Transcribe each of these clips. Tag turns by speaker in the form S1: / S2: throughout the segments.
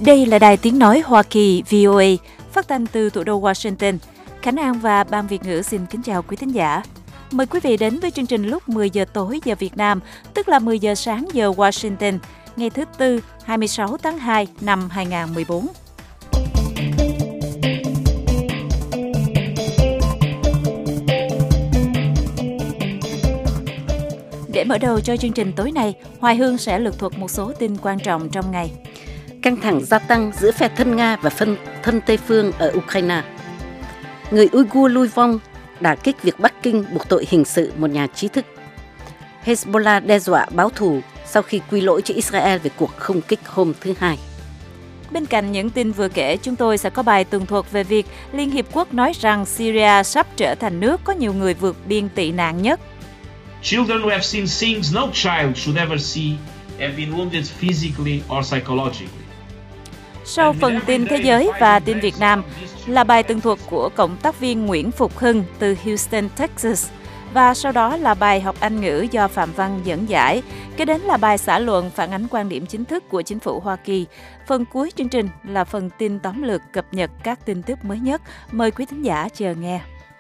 S1: Đây là Đài Tiếng Nói Hoa Kỳ VOA, phát thanh từ thủ đô Washington. Khánh An và Ban Việt ngữ xin kính chào quý thính giả. Mời quý vị đến với chương trình lúc 10 giờ tối giờ Việt Nam, tức là 10 giờ sáng giờ Washington, ngày thứ Tư, 26 tháng 2 năm 2014. Để mở đầu cho chương trình tối nay, Hoài Hương sẽ lược thuật một số tin quan trọng trong ngày.
S2: Căng thẳng gia tăng giữa phe thân Nga và thân Tây phương ở Ukraine. Người Uyghur lui vong, đả kích việc Bắc Kinh buộc tội hình sự một nhà trí thức. Hezbollah đe dọa báo thù sau khi quy lỗi cho Israel về cuộc không kích hôm thứ Hai.
S1: Bên cạnh những tin vừa kể, chúng tôi sẽ có bài tường thuật về việc Liên Hiệp Quốc nói rằng Syria sắp trở thành nước có nhiều người vượt biên tị nạn nhất.
S3: Children who have seen things no child should ever see have been wounded physically or psychologically.
S1: Sau phần tin thế giới và tin Việt Nam là bài tường thuật của cộng tác viên Nguyễn Phục Hưng từ Houston, Texas. Và sau đó là bài học Anh ngữ do Phạm Văn dẫn giải. Kế đến là bài xã luận phản ánh quan điểm chính thức của chính phủ Hoa Kỳ. Phần cuối chương trình là phần tin tóm lược cập nhật các tin tức mới nhất. Mời quý thính giả chờ nghe.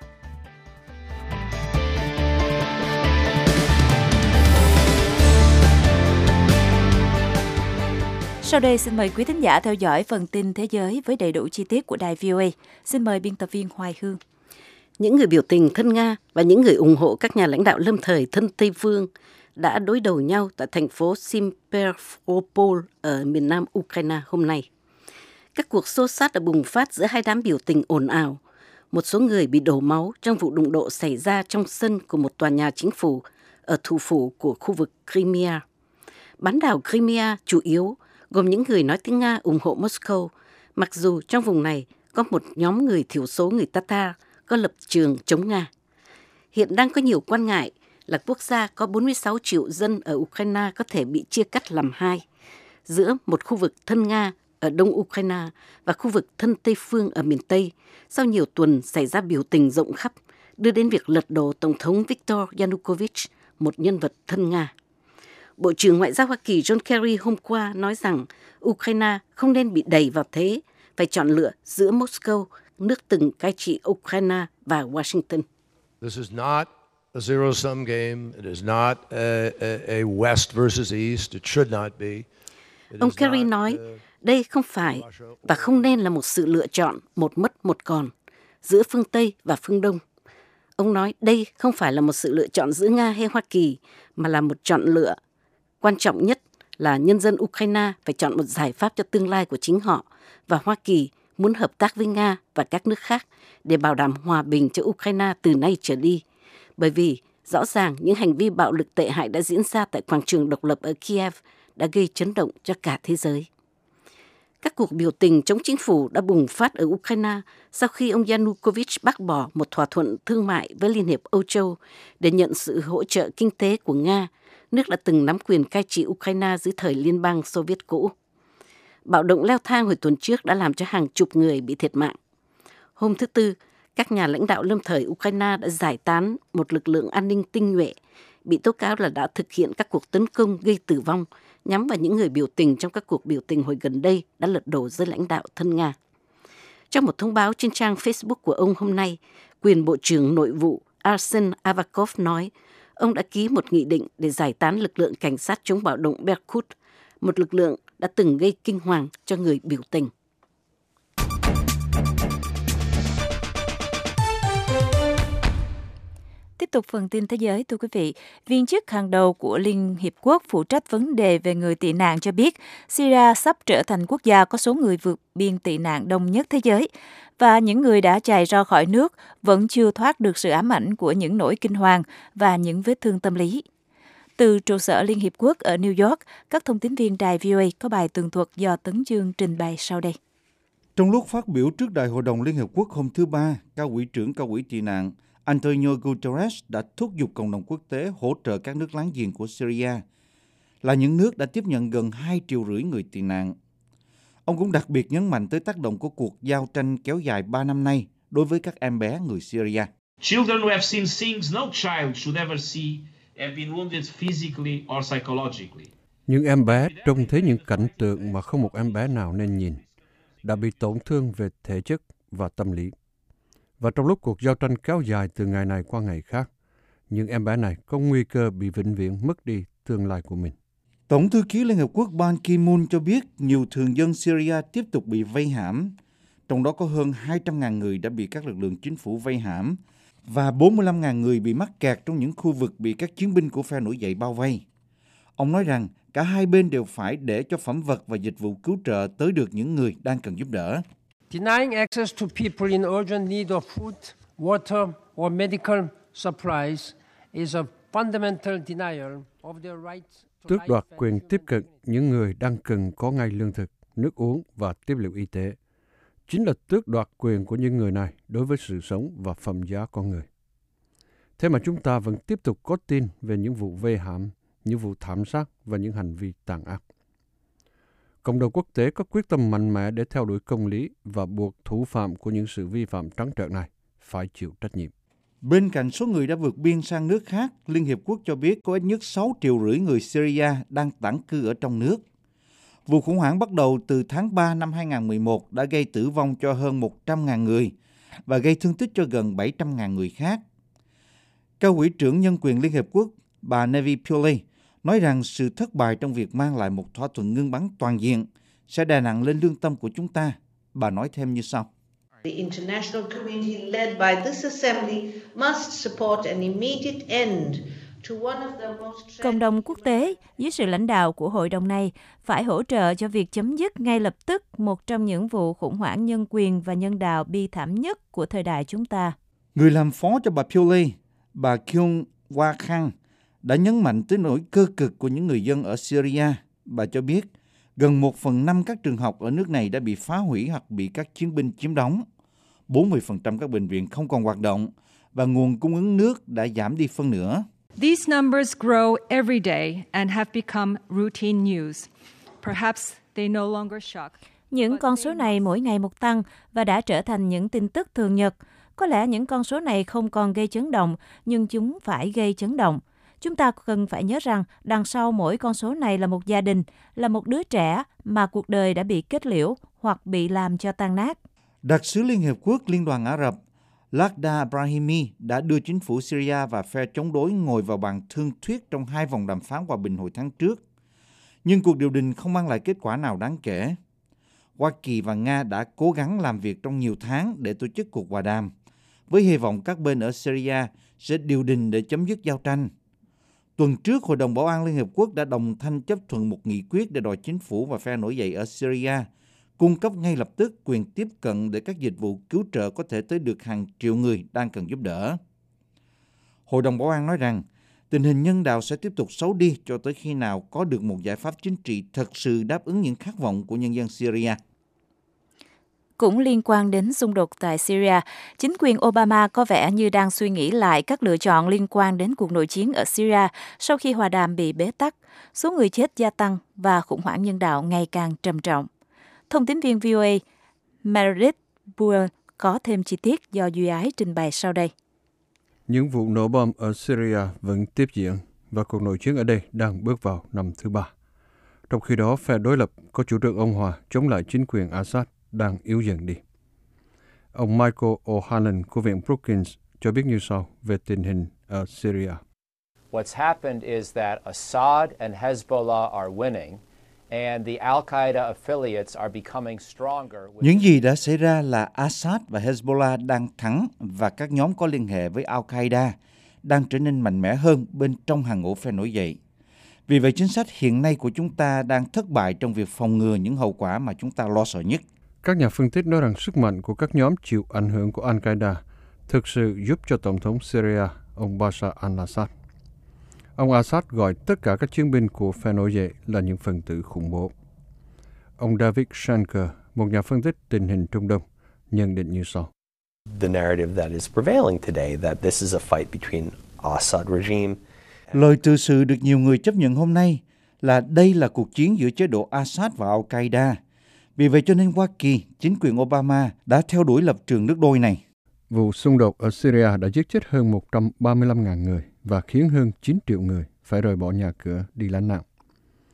S1: Sau đây xin mời quý thính giả theo dõi phần tin thế giới với đầy đủ chi tiết của đài VOA. Xin mời biên tập viên Hoài Hương.
S2: Những người biểu tình thân Nga và những người ủng hộ các nhà lãnh đạo lâm thời thân Tây phương đã đối đầu nhau tại thành phố Simferopol ở miền nam Ukraine hôm nay. Các cuộc xô xát đã bùng phát giữa hai đám biểu tình ồn ào. Một số người bị đổ máu trong vụ đụng độ xảy ra trong sân của một tòa nhà chính phủ ở thủ phủ của khu vực Crimea. Bán đảo Crimea chủ yếu gồm những người nói tiếng Nga ủng hộ Moscow, mặc dù trong vùng này có một nhóm người thiểu số người Tatar có lập trường chống Nga. Hiện đang có nhiều quan ngại là quốc gia có 46 triệu dân ở Ukraine có thể bị chia cắt làm hai, giữa một khu vực thân Nga ở đông Ukraine và khu vực thân Tây phương ở miền Tây, sau nhiều tuần xảy ra biểu tình rộng khắp, đưa đến việc lật đổ Tổng thống Viktor Yanukovych, một nhân vật thân Nga. Bộ trưởng Ngoại giao Hoa Kỳ John Kerry hôm qua nói rằng Ukraine không nên bị đẩy vào thế, phải chọn lựa giữa Moscow, nước từng cai trị Ukraine, và Washington.
S4: This is not a zero-sum game. It is not a West versus East. It should not be.
S2: Ông Kerry nói, đây không phải và không nên là một sự lựa chọn một mất một còn giữa phương Tây và phương Đông. Ông nói đây không phải là một sự lựa chọn giữa Nga hay Hoa Kỳ, mà là một chọn lựa. Quan trọng nhất là nhân dân Ukraine phải chọn một giải pháp cho tương lai của chính họ, và Hoa Kỳ muốn hợp tác với Nga và các nước khác để bảo đảm hòa bình cho Ukraine từ nay trở đi. Bởi vì rõ ràng những hành vi bạo lực tệ hại đã diễn ra tại quảng trường độc lập ở Kiev đã gây chấn động cho cả thế giới. Các cuộc biểu tình chống chính phủ đã bùng phát ở Ukraine sau khi ông Yanukovych bác bỏ một thỏa thuận thương mại với Liên hiệp Âu Châu để nhận sự hỗ trợ kinh tế của Nga, nước đã từng nắm quyền cai trị Ukraine dưới thời Liên bang Xô Viết cũ. Bạo động leo thang hồi tuần trước đã làm cho hàng chục người bị thiệt mạng. Hôm thứ Tư, các nhà lãnh đạo lâm thời Ukraine đã giải tán một lực lượng an ninh tinh nhuệ, bị tố cáo là đã thực hiện các cuộc tấn công gây tử vong nhắm vào những người biểu tình trong các cuộc biểu tình hồi gần đây đã lật đổ giới lãnh đạo thân Nga. Trong một thông báo trên trang Facebook của ông hôm nay, quyền Bộ trưởng Nội vụ Arsen Avakov nói ông đã ký một nghị định để giải tán lực lượng cảnh sát chống bạo động Berkut, một lực lượng đã từng gây kinh hoàng cho người biểu tình.
S1: Tiếp tục phần tin thế giới, thưa quý vị. Viên chức hàng đầu của Liên Hiệp Quốc phụ trách vấn đề về người tị nạn cho biết Syria sắp trở thành quốc gia có số người vượt biên tị nạn đông nhất thế giới. Và những người đã chạy ra khỏi nước vẫn chưa thoát được sự ám ảnh của những nỗi kinh hoàng và những vết thương tâm lý. Từ trụ sở Liên Hiệp Quốc ở New York, các thông tín viên đài VOA có bài tường thuật do Tấn Dương trình bày sau đây.
S5: Trong lúc phát biểu trước Đại hội đồng Liên Hợp Quốc hôm thứ Ba, Cao ủy trưởng Cao ủy tị nạn Antonio Guterres đã thúc giục cộng đồng quốc tế hỗ trợ các nước láng giềng của Syria, là những nước đã tiếp nhận gần 2,5 triệu người tị nạn. Ông cũng đặc biệt nhấn mạnh tới tác động của cuộc giao tranh kéo dài 3 năm nay đối với các em bé người Syria.
S3: Children who have seen things no child should ever see have been wounded physically or psychologically.
S6: Những em bé trông thấy những cảnh tượng mà không một em bé nào nên nhìn, đã bị tổn thương về thể chất và tâm lý. Và trong lúc cuộc giao tranh kéo dài từ ngày này qua ngày khác, những em bé này có nguy cơ bị vĩnh viễn mất đi tương lai của mình.
S5: Tổng thư ký Liên Hợp Quốc Ban Ki-moon cho biết nhiều thường dân Syria tiếp tục bị vây hãm, trong đó có hơn 200.000 người đã bị các lực lượng chính phủ vây hãm và 45.000 người bị mắc kẹt trong những khu vực bị các chiến binh của phe nổi dậy bao vây. Ông nói rằng cả hai bên đều phải để cho phẩm vật và dịch vụ cứu trợ tới được những người đang cần giúp đỡ.
S7: Denying access to people in urgent need of food, water or medical supplies is a fundamental denial of their rights.
S6: Tước đoạt quyền tiếp cận những người đang cần có ngay lương thực, nước uống và tiếp liệu y tế chính là tước đoạt quyền của những người này đối với sự sống và phẩm giá con người. Thế mà chúng ta vẫn tiếp tục có tin về những vụ vây hãm, những vụ thảm sát và những hành vi tàn ác. Cộng đồng quốc tế có quyết tâm mạnh mẽ để theo đuổi công lý và buộc thủ phạm của những sự vi phạm trắng trợn này phải chịu trách nhiệm.
S5: Bên cạnh số người đã vượt biên sang nước khác, Liên Hiệp Quốc cho biết có ít nhất 6,5 triệu người Syria đang tản cư ở trong nước. Vụ khủng hoảng bắt đầu từ tháng 3 năm 2011 đã gây tử vong cho hơn 100.000 người và gây thương tích cho gần 700.000 người khác. Cao ủy trưởng Nhân quyền Liên Hiệp Quốc, bà Nevi Pillay, nói rằng sự thất bại trong việc mang lại một thỏa thuận ngưng bắn toàn diện sẽ đè nặng lên lương tâm của chúng ta. Bà nói thêm như sau.
S8: The international community led by this assembly must support an immediate end to one of the most...
S1: Cộng đồng quốc tế dưới sự lãnh đạo của hội đồng này phải hỗ trợ cho việc chấm dứt ngay lập tức một trong những vụ khủng hoảng nhân quyền và nhân đạo bi thảm nhất của thời đại chúng ta.
S5: Người làm phó cho bà Pillay, bà Kyung Wa Khang, đã nhấn mạnh tới nỗi cơ cực của những người dân ở Syria. Bà cho biết gần 1/5 các trường học ở nước này đã bị phá hủy hoặc bị các chiến binh chiếm đóng. 40% các bệnh viện không còn hoạt động và nguồn cung ứng nước đã giảm đi phân nửa.
S9: These numbers grow every day and have become routine news. Perhaps they no longer shock.
S1: Những con số này mỗi ngày một tăng và đã trở thành những tin tức thường nhật. Có lẽ những con số này không còn gây chấn động, nhưng chúng phải gây chấn động. Chúng ta cần phải nhớ rằng đằng sau mỗi con số này là một gia đình, là một đứa trẻ mà cuộc đời đã bị kết liễu hoặc bị làm cho tan nát.
S5: Đặc sứ Liên Hiệp Quốc Liên đoàn Ả Rập Lakhdar Brahimi đã đưa chính phủ Syria và phe chống đối ngồi vào bàn thương thuyết trong 2 vòng đàm phán hòa bình hồi tháng trước. Nhưng cuộc điều đình không mang lại kết quả nào đáng kể. Hoa Kỳ và Nga đã cố gắng làm việc trong nhiều tháng để tổ chức cuộc hòa đàm, với hy vọng các bên ở Syria sẽ điều đình để chấm dứt giao tranh. Tuần trước, Hội đồng Bảo an Liên Hợp Quốc đã đồng thanh chấp thuận một nghị quyết để đòi chính phủ và phe nổi dậy ở Syria cung cấp ngay lập tức quyền tiếp cận để các dịch vụ cứu trợ có thể tới được hàng triệu người đang cần giúp đỡ. Hội đồng Bảo an nói rằng tình hình nhân đạo sẽ tiếp tục xấu đi cho tới khi nào có được một giải pháp chính trị thật sự đáp ứng những khát vọng của nhân dân Syria.
S1: Cũng liên quan đến xung đột tại Syria, chính quyền Obama có vẻ như đang suy nghĩ lại các lựa chọn liên quan đến cuộc nội chiến ở Syria sau khi hòa đàm bị bế tắc, số người chết gia tăng và khủng hoảng nhân đạo ngày càng trầm trọng. Thông tín viên VOA Meredith Buell có thêm chi tiết do Duy Ái trình bày sau đây.
S6: Những vụ nổ bom ở Syria vẫn tiếp diễn và cuộc nội chiến ở đây đang bước vào năm thứ 3. Trong khi đó, phe đối lập có chủ trương ông Hòa chống lại chính quyền Assad đang yếu dần đi. Ông Michael O'Hanlon của Viện Brookings cho biết như sau về tình hình ở Syria.
S10: What's happened is that Assad and Hezbollah are winning and the Al-Qaeda affiliates are becoming stronger.
S5: Những gì đã xảy ra là Assad và Hezbollah đang thắng và các nhóm có liên hệ với Al-Qaeda đang trở nên mạnh mẽ hơn bên trong hàng ngũ phe nổi dậy. Vì vậy, chính sách hiện nay của chúng ta đang thất bại trong việc phòng ngừa những hậu quả mà chúng ta lo sợ nhất.
S6: Các nhà phân tích nói rằng sức mạnh của các nhóm chịu ảnh hưởng của Al-Qaeda thực sự giúp cho Tổng thống Syria, ông Bashar al-Assad. Ông Assad gọi tất cả các chiến binh của phe nổi dậy là những phần tử khủng bố. Ông David Shanker, một nhà phân tích tình hình Trung Đông, nhận định như sau.
S11: The narrative that is prevailing today that this is a fight between Assad regime.
S5: Lời tự sự được nhiều người chấp nhận hôm nay là đây là cuộc chiến giữa chế độ Assad và Al-Qaeda. Vì vậy cho nên Hoa Kỳ, chính quyền Obama đã theo đuổi lập trường nước đôi này.
S6: Vụ xung đột ở Syria đã giết chết hơn 135.000 người và khiến hơn 9 triệu người phải rời bỏ nhà cửa đi lánh nạn.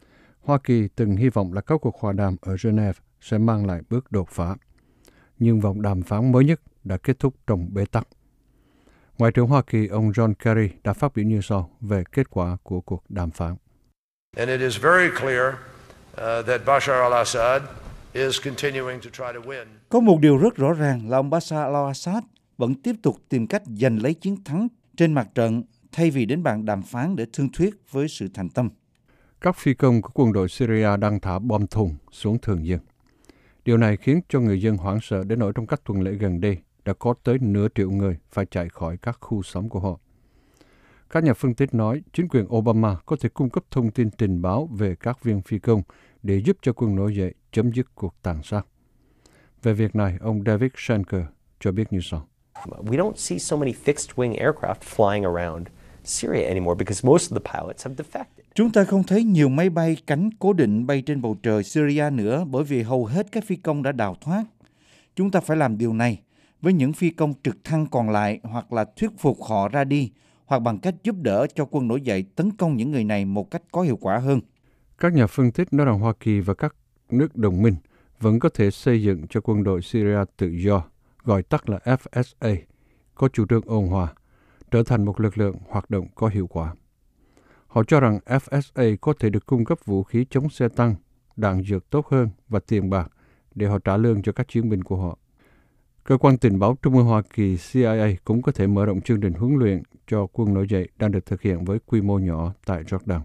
S6: Hoa Kỳ từng hy vọng là các cuộc hòa đàm ở Geneva sẽ mang lại bước đột phá, nhưng vòng đàm phán mới nhất đã kết thúc trong bế tắc. Ngoại trưởng Hoa Kỳ ông John Kerry đã phát biểu như sau về kết quả của cuộc đàm phán.
S4: And it is very clear that Bashar al-Assad is continuing to try to win.
S5: Có một điều rất rõ ràng là ông Bashar al-Assad vẫn tiếp tục tìm cách giành lấy chiến thắng trên mặt trận thay vì đến bàn đàm phán để thương thuyết với sự thành tâm.
S6: Các phi công của quân đội Syria đang thả bom thùng xuống thường dân. Điều này khiến cho người dân hoảng sợ đến nỗi trong các tuần lễ gần đây đã có tới nửa triệu người phải chạy khỏi các khu sống của họ. Các nhà phân tích nói chính quyền Obama có thể cung cấp thông tin tình báo về các viên phi công để giúp cho quân nổi dậy chấm dứt cuộc tàn sát. Về việc này, ông David Schenker cho biết như sau.
S11: We don't see so many fixed-wing aircraft flying around Syria anymore because most of the pilots have defected.
S5: Chúng ta không thấy nhiều máy bay cánh cố định bay trên bầu trời Syria nữa bởi vì hầu hết các phi công đã đào thoát. Chúng ta phải làm điều này với những phi công trực thăng còn lại hoặc là thuyết phục họ ra đi hoặc bằng cách giúp đỡ cho quân nổi dậy tấn công những người này một cách có hiệu quả hơn.
S6: Các nhà phân tích nói rằng Hoa Kỳ và các nước đồng minh vẫn có thể xây dựng cho quân đội Syria tự do, gọi tắt là FSA, có chủ trương ôn hòa, trở thành một lực lượng hoạt động có hiệu quả. Họ cho rằng FSA có thể được cung cấp vũ khí chống xe tăng, đạn dược tốt hơn và tiền bạc để họ trả lương cho các chiến binh của họ. Cơ quan tình báo Trung ương Hoa Kỳ CIA cũng có thể mở rộng chương trình huấn luyện cho quân nổi dậy đang được thực hiện với quy mô nhỏ tại Jordan.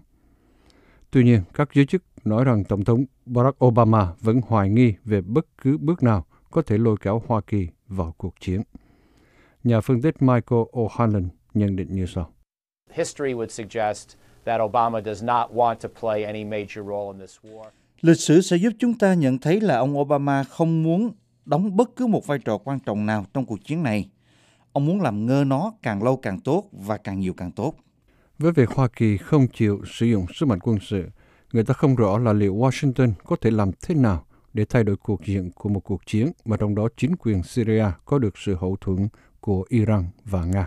S6: Tuy nhiên, các giới chức nói rằng Tổng thống Barack Obama vẫn hoài nghi về bất cứ bước nào có thể lôi kéo Hoa Kỳ vào cuộc chiến. Nhà phân tích Michael O'Hanlon nhận định như sau.
S10: History would suggest that Obama does not want to play any major role in this war.
S5: Lịch sử sẽ giúp chúng ta nhận thấy là ông Obama không muốn đóng bất cứ một vai trò quan trọng nào trong cuộc chiến này. Ông muốn làm ngơ nó càng lâu càng tốt và càng nhiều càng tốt.
S6: Với việc Hoa Kỳ không chịu sử dụng sức mạnh quân sự, người ta không rõ là liệu Washington có thể làm thế nào để thay đổi cuộc diện của một cuộc chiến mà trong đó chính quyền Syria có được sự hậu thuẫn của Iran và Nga.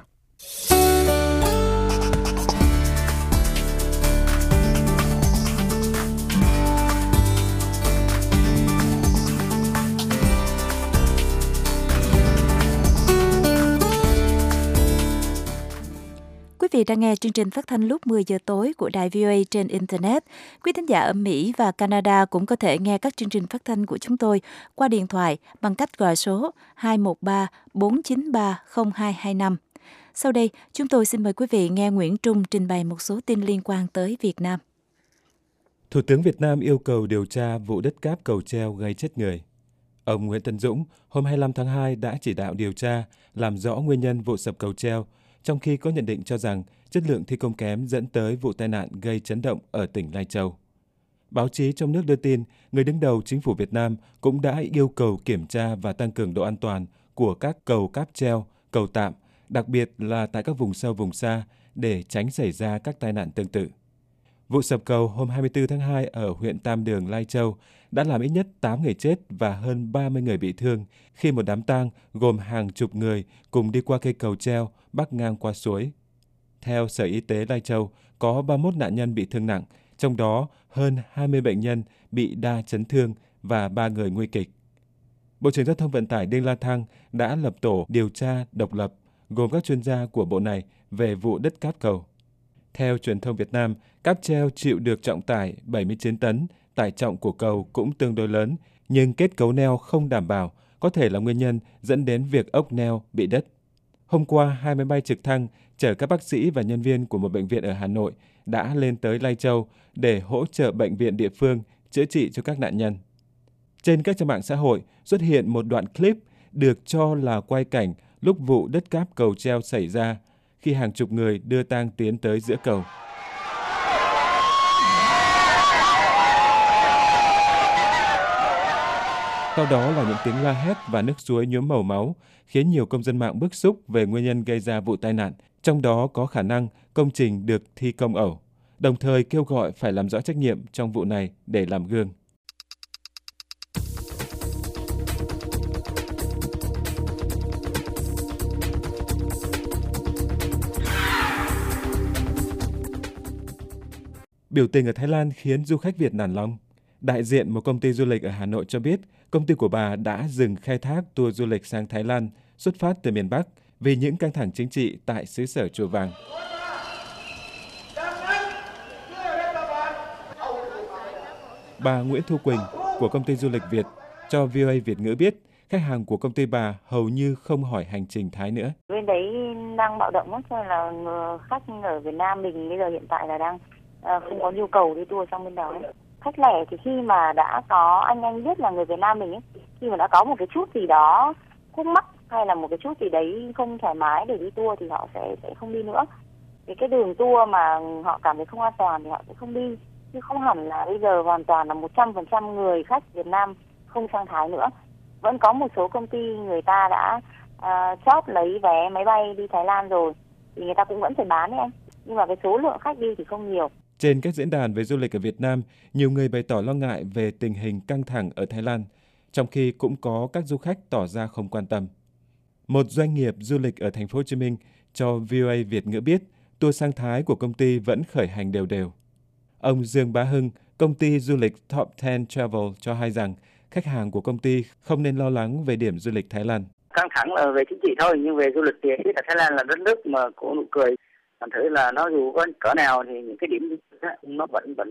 S1: Quý vị đang nghe chương trình phát thanh lúc 10 giờ tối của Đài VOA trên Internet. Quý thính giả ở Mỹ và Canada cũng có thể nghe các chương trình phát thanh của chúng tôi qua điện thoại bằng cách gọi số 213-493-0225. Sau đây, chúng tôi xin mời quý vị nghe Nguyễn Trung trình bày một số tin liên quan tới Việt Nam.
S12: Thủ tướng Việt Nam yêu cầu điều tra vụ đất cáp cầu treo gây chết người. Ông Nguyễn Tấn Dũng hôm 25 tháng 2 đã chỉ đạo điều tra, làm rõ nguyên nhân vụ sập cầu treo, trong khi có nhận định cho rằng chất lượng thi công kém dẫn tới vụ tai nạn gây chấn động ở tỉnh Lai Châu. Báo chí trong nước đưa tin, người đứng đầu chính phủ Việt Nam cũng đã yêu cầu kiểm tra và tăng cường độ an toàn của các cầu cáp treo, cầu tạm, đặc biệt là tại các vùng sâu vùng xa để tránh xảy ra các tai nạn tương tự. Vụ sập cầu hôm 24 tháng 2 ở huyện Tam Đường, Lai Châu đã làm ít nhất 8 người chết và hơn 30 người bị thương khi một đám tang gồm hàng chục người cùng đi qua cây cầu treo bắc ngang qua suối. Theo Sở Y tế Lai Châu, có 31 nạn nhân bị thương nặng, trong đó hơn 20 bệnh nhân bị đa chấn thương và 3 người nguy kịch. Bộ trưởng Giao thông Vận tải Đinh La Thăng đã lập tổ điều tra độc lập gồm các chuyên gia của bộ này về vụ đất cáp cầu. Theo truyền thông Việt Nam, cáp treo chịu được trọng tải 79 tấn, tải trọng của cầu cũng tương đối lớn, nhưng kết cấu neo không đảm bảo, có thể là nguyên nhân dẫn đến việc ốc neo bị đứt. Hôm qua, 2 máy bay trực thăng chở các bác sĩ và nhân viên của một bệnh viện ở Hà Nội đã lên tới Lai Châu để hỗ trợ bệnh viện địa phương chữa trị cho các nạn nhân. Trên các trang mạng xã hội xuất hiện một đoạn clip được cho là quay cảnh lúc vụ đất cáp cầu treo xảy ra, khi hàng chục người đưa tang tiến tới giữa cầu. Sau đó là những tiếng la hét và nước suối nhuốm màu máu, khiến nhiều công dân mạng bức xúc về nguyên nhân gây ra vụ tai nạn, trong đó có khả năng công trình được thi công ẩu, đồng thời kêu gọi phải làm rõ trách nhiệm trong vụ này để làm gương. Biểu tình ở Thái Lan khiến du khách Việt nản lòng. Đại diện một công ty du lịch ở Hà Nội cho biết công ty của bà đã dừng khai thác tour du lịch sang Thái Lan xuất phát từ miền Bắc vì những căng thẳng chính trị tại xứ sở Chùa Vàng. Bà Nguyễn Thu Quỳnh của công ty du lịch Việt cho VOA Việt ngữ biết khách hàng của công ty bà hầu như không hỏi hành trình Thái nữa.
S13: Bên đấy đang bạo động lắm, cho nên là khách ở Việt Nam mình bây giờ hiện tại là đang không có nhu cầu đi tour sang bên đó. Khách lẻ thì khi mà đã có anh biết là người Việt Nam mình ấy, khi mà đã có một cái chút gì đó khúc mắc hay là một cái chút gì đấy không thoải mái để đi tour thì họ sẽ không đi nữa. Cái đường tour mà họ cảm thấy không an toàn thì họ sẽ không đi. Chứ không hẳn là bây giờ hoàn toàn là 100% người khách Việt Nam không sang Thái nữa. Vẫn có một số công ty người ta đã chót lấy vé máy bay đi Thái Lan rồi, thì người ta cũng vẫn phải bán đấy anh. Nhưng mà cái số lượng khách đi thì không nhiều.
S12: Trên các diễn đàn về du lịch ở Việt Nam, nhiều người bày tỏ lo ngại về tình hình căng thẳng ở Thái Lan, trong khi cũng có các du khách tỏ ra không quan tâm. Một doanh nghiệp du lịch ở thành phố Hồ Chí Minh cho VOA Việt ngữ biết tour sang Thái của công ty vẫn khởi hành đều đều. Ông Dương Bá Hưng, công ty du lịch Top 10 Travel cho hay rằng khách hàng của công ty không nên lo lắng về điểm du lịch Thái Lan.
S14: Căng thẳng là về chính trị thôi, nhưng về du lịch thì biết là Thái Lan là đất nước mà có nụ cười. Thành thử là nó dù có cỡ nào thì những cái điểm nó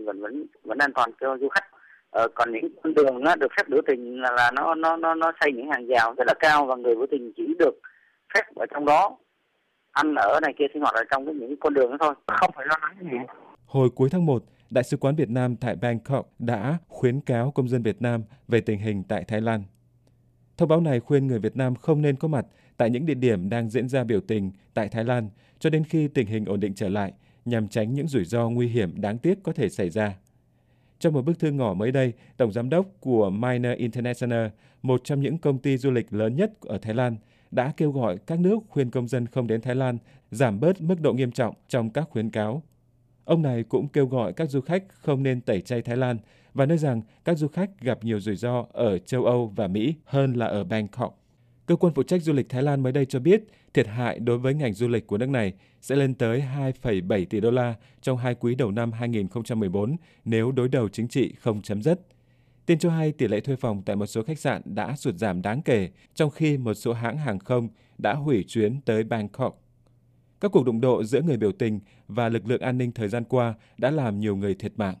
S14: vẫn an toàn cho du khách. Còn những con đường được phép biểu tình là nó xây những hàng rào rất là cao và người biểu tình chỉ được phép ở trong đó, ăn ở này kia sinh hoạt ở trong những con đường đó thôi, không phải lo lắng gì.
S12: Hồi cuối tháng 1, Đại sứ quán Việt Nam tại Bangkok đã khuyến cáo công dân Việt Nam về tình hình tại Thái Lan. Thông báo này khuyên người Việt Nam không nên có mặt tại những địa điểm đang diễn ra biểu tình tại Thái Lan cho đến khi tình hình ổn định trở lại, nhằm tránh những rủi ro nguy hiểm đáng tiếc có thể xảy ra. Trong một bức thư ngỏ mới đây, Tổng giám đốc của Minor International, một trong những công ty du lịch lớn nhất ở Thái Lan, đã kêu gọi các nước khuyên công dân không đến Thái Lan giảm bớt mức độ nghiêm trọng trong các khuyến cáo. Ông này cũng kêu gọi các du khách không nên tẩy chay Thái Lan và nói rằng các du khách gặp nhiều rủi ro ở châu Âu và Mỹ hơn là ở Bangkok. Cơ quan phụ trách du lịch Thái Lan mới đây cho biết thiệt hại đối với ngành du lịch của nước này sẽ lên tới 2,7 tỷ đô la trong 2 quý đầu năm 2014 nếu đối đầu chính trị không chấm dứt. Tin cho hay tỷ lệ thuê phòng tại một số khách sạn đã sụt giảm đáng kể, trong khi một số hãng hàng không đã hủy chuyến tới Bangkok. Các cuộc đụng độ giữa người biểu tình và lực lượng an ninh thời gian qua đã làm nhiều người thiệt mạng.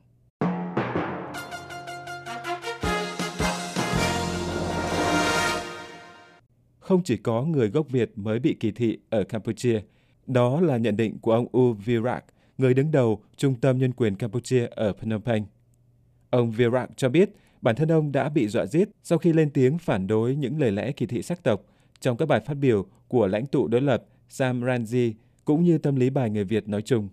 S12: Không chỉ có người gốc Việt mới bị kỳ thị ở Campuchia, đó là nhận định của ông U Virak, người đứng đầu Trung tâm Nhân quyền Campuchia ở Phnom Penh. Ông Virak cho biết bản thân ông đã bị dọa giết sau khi lên tiếng phản đối những lời lẽ kỳ thị sắc tộc trong các bài phát biểu của lãnh tụ đối lập Sam Rainsy, cũng như tâm lý bài người Việt nói chung.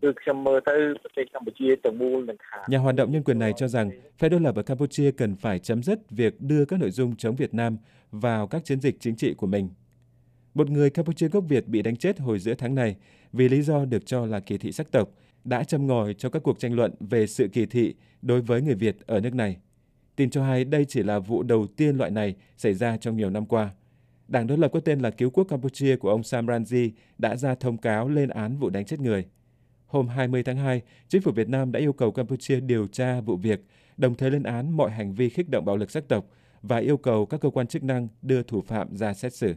S12: Nhà hoạt động nhân quyền này cho rằng phe đối lập ở Campuchia cần phải chấm dứt việc đưa các nội dung chống Việt Nam vào các chiến dịch chính trị của mình. Một người Campuchia gốc Việt bị đánh chết hồi giữa tháng này vì lý do được cho là kỳ thị sắc tộc, đã châm ngòi cho các cuộc tranh luận về sự kỳ thị đối với người Việt ở nước này. Tin cho hay đây chỉ là vụ đầu tiên loại này xảy ra trong nhiều năm qua. Đảng đối lập có tên là Cứu quốc Campuchia của ông Sam Rainsy đã ra thông cáo lên án vụ đánh chết người. Hôm 20 tháng 2, chính phủ Việt Nam đã yêu cầu Campuchia điều tra vụ việc, đồng thời lên án mọi hành vi khích động bạo lực sắc tộc và yêu cầu các cơ quan chức năng đưa thủ phạm ra xét xử.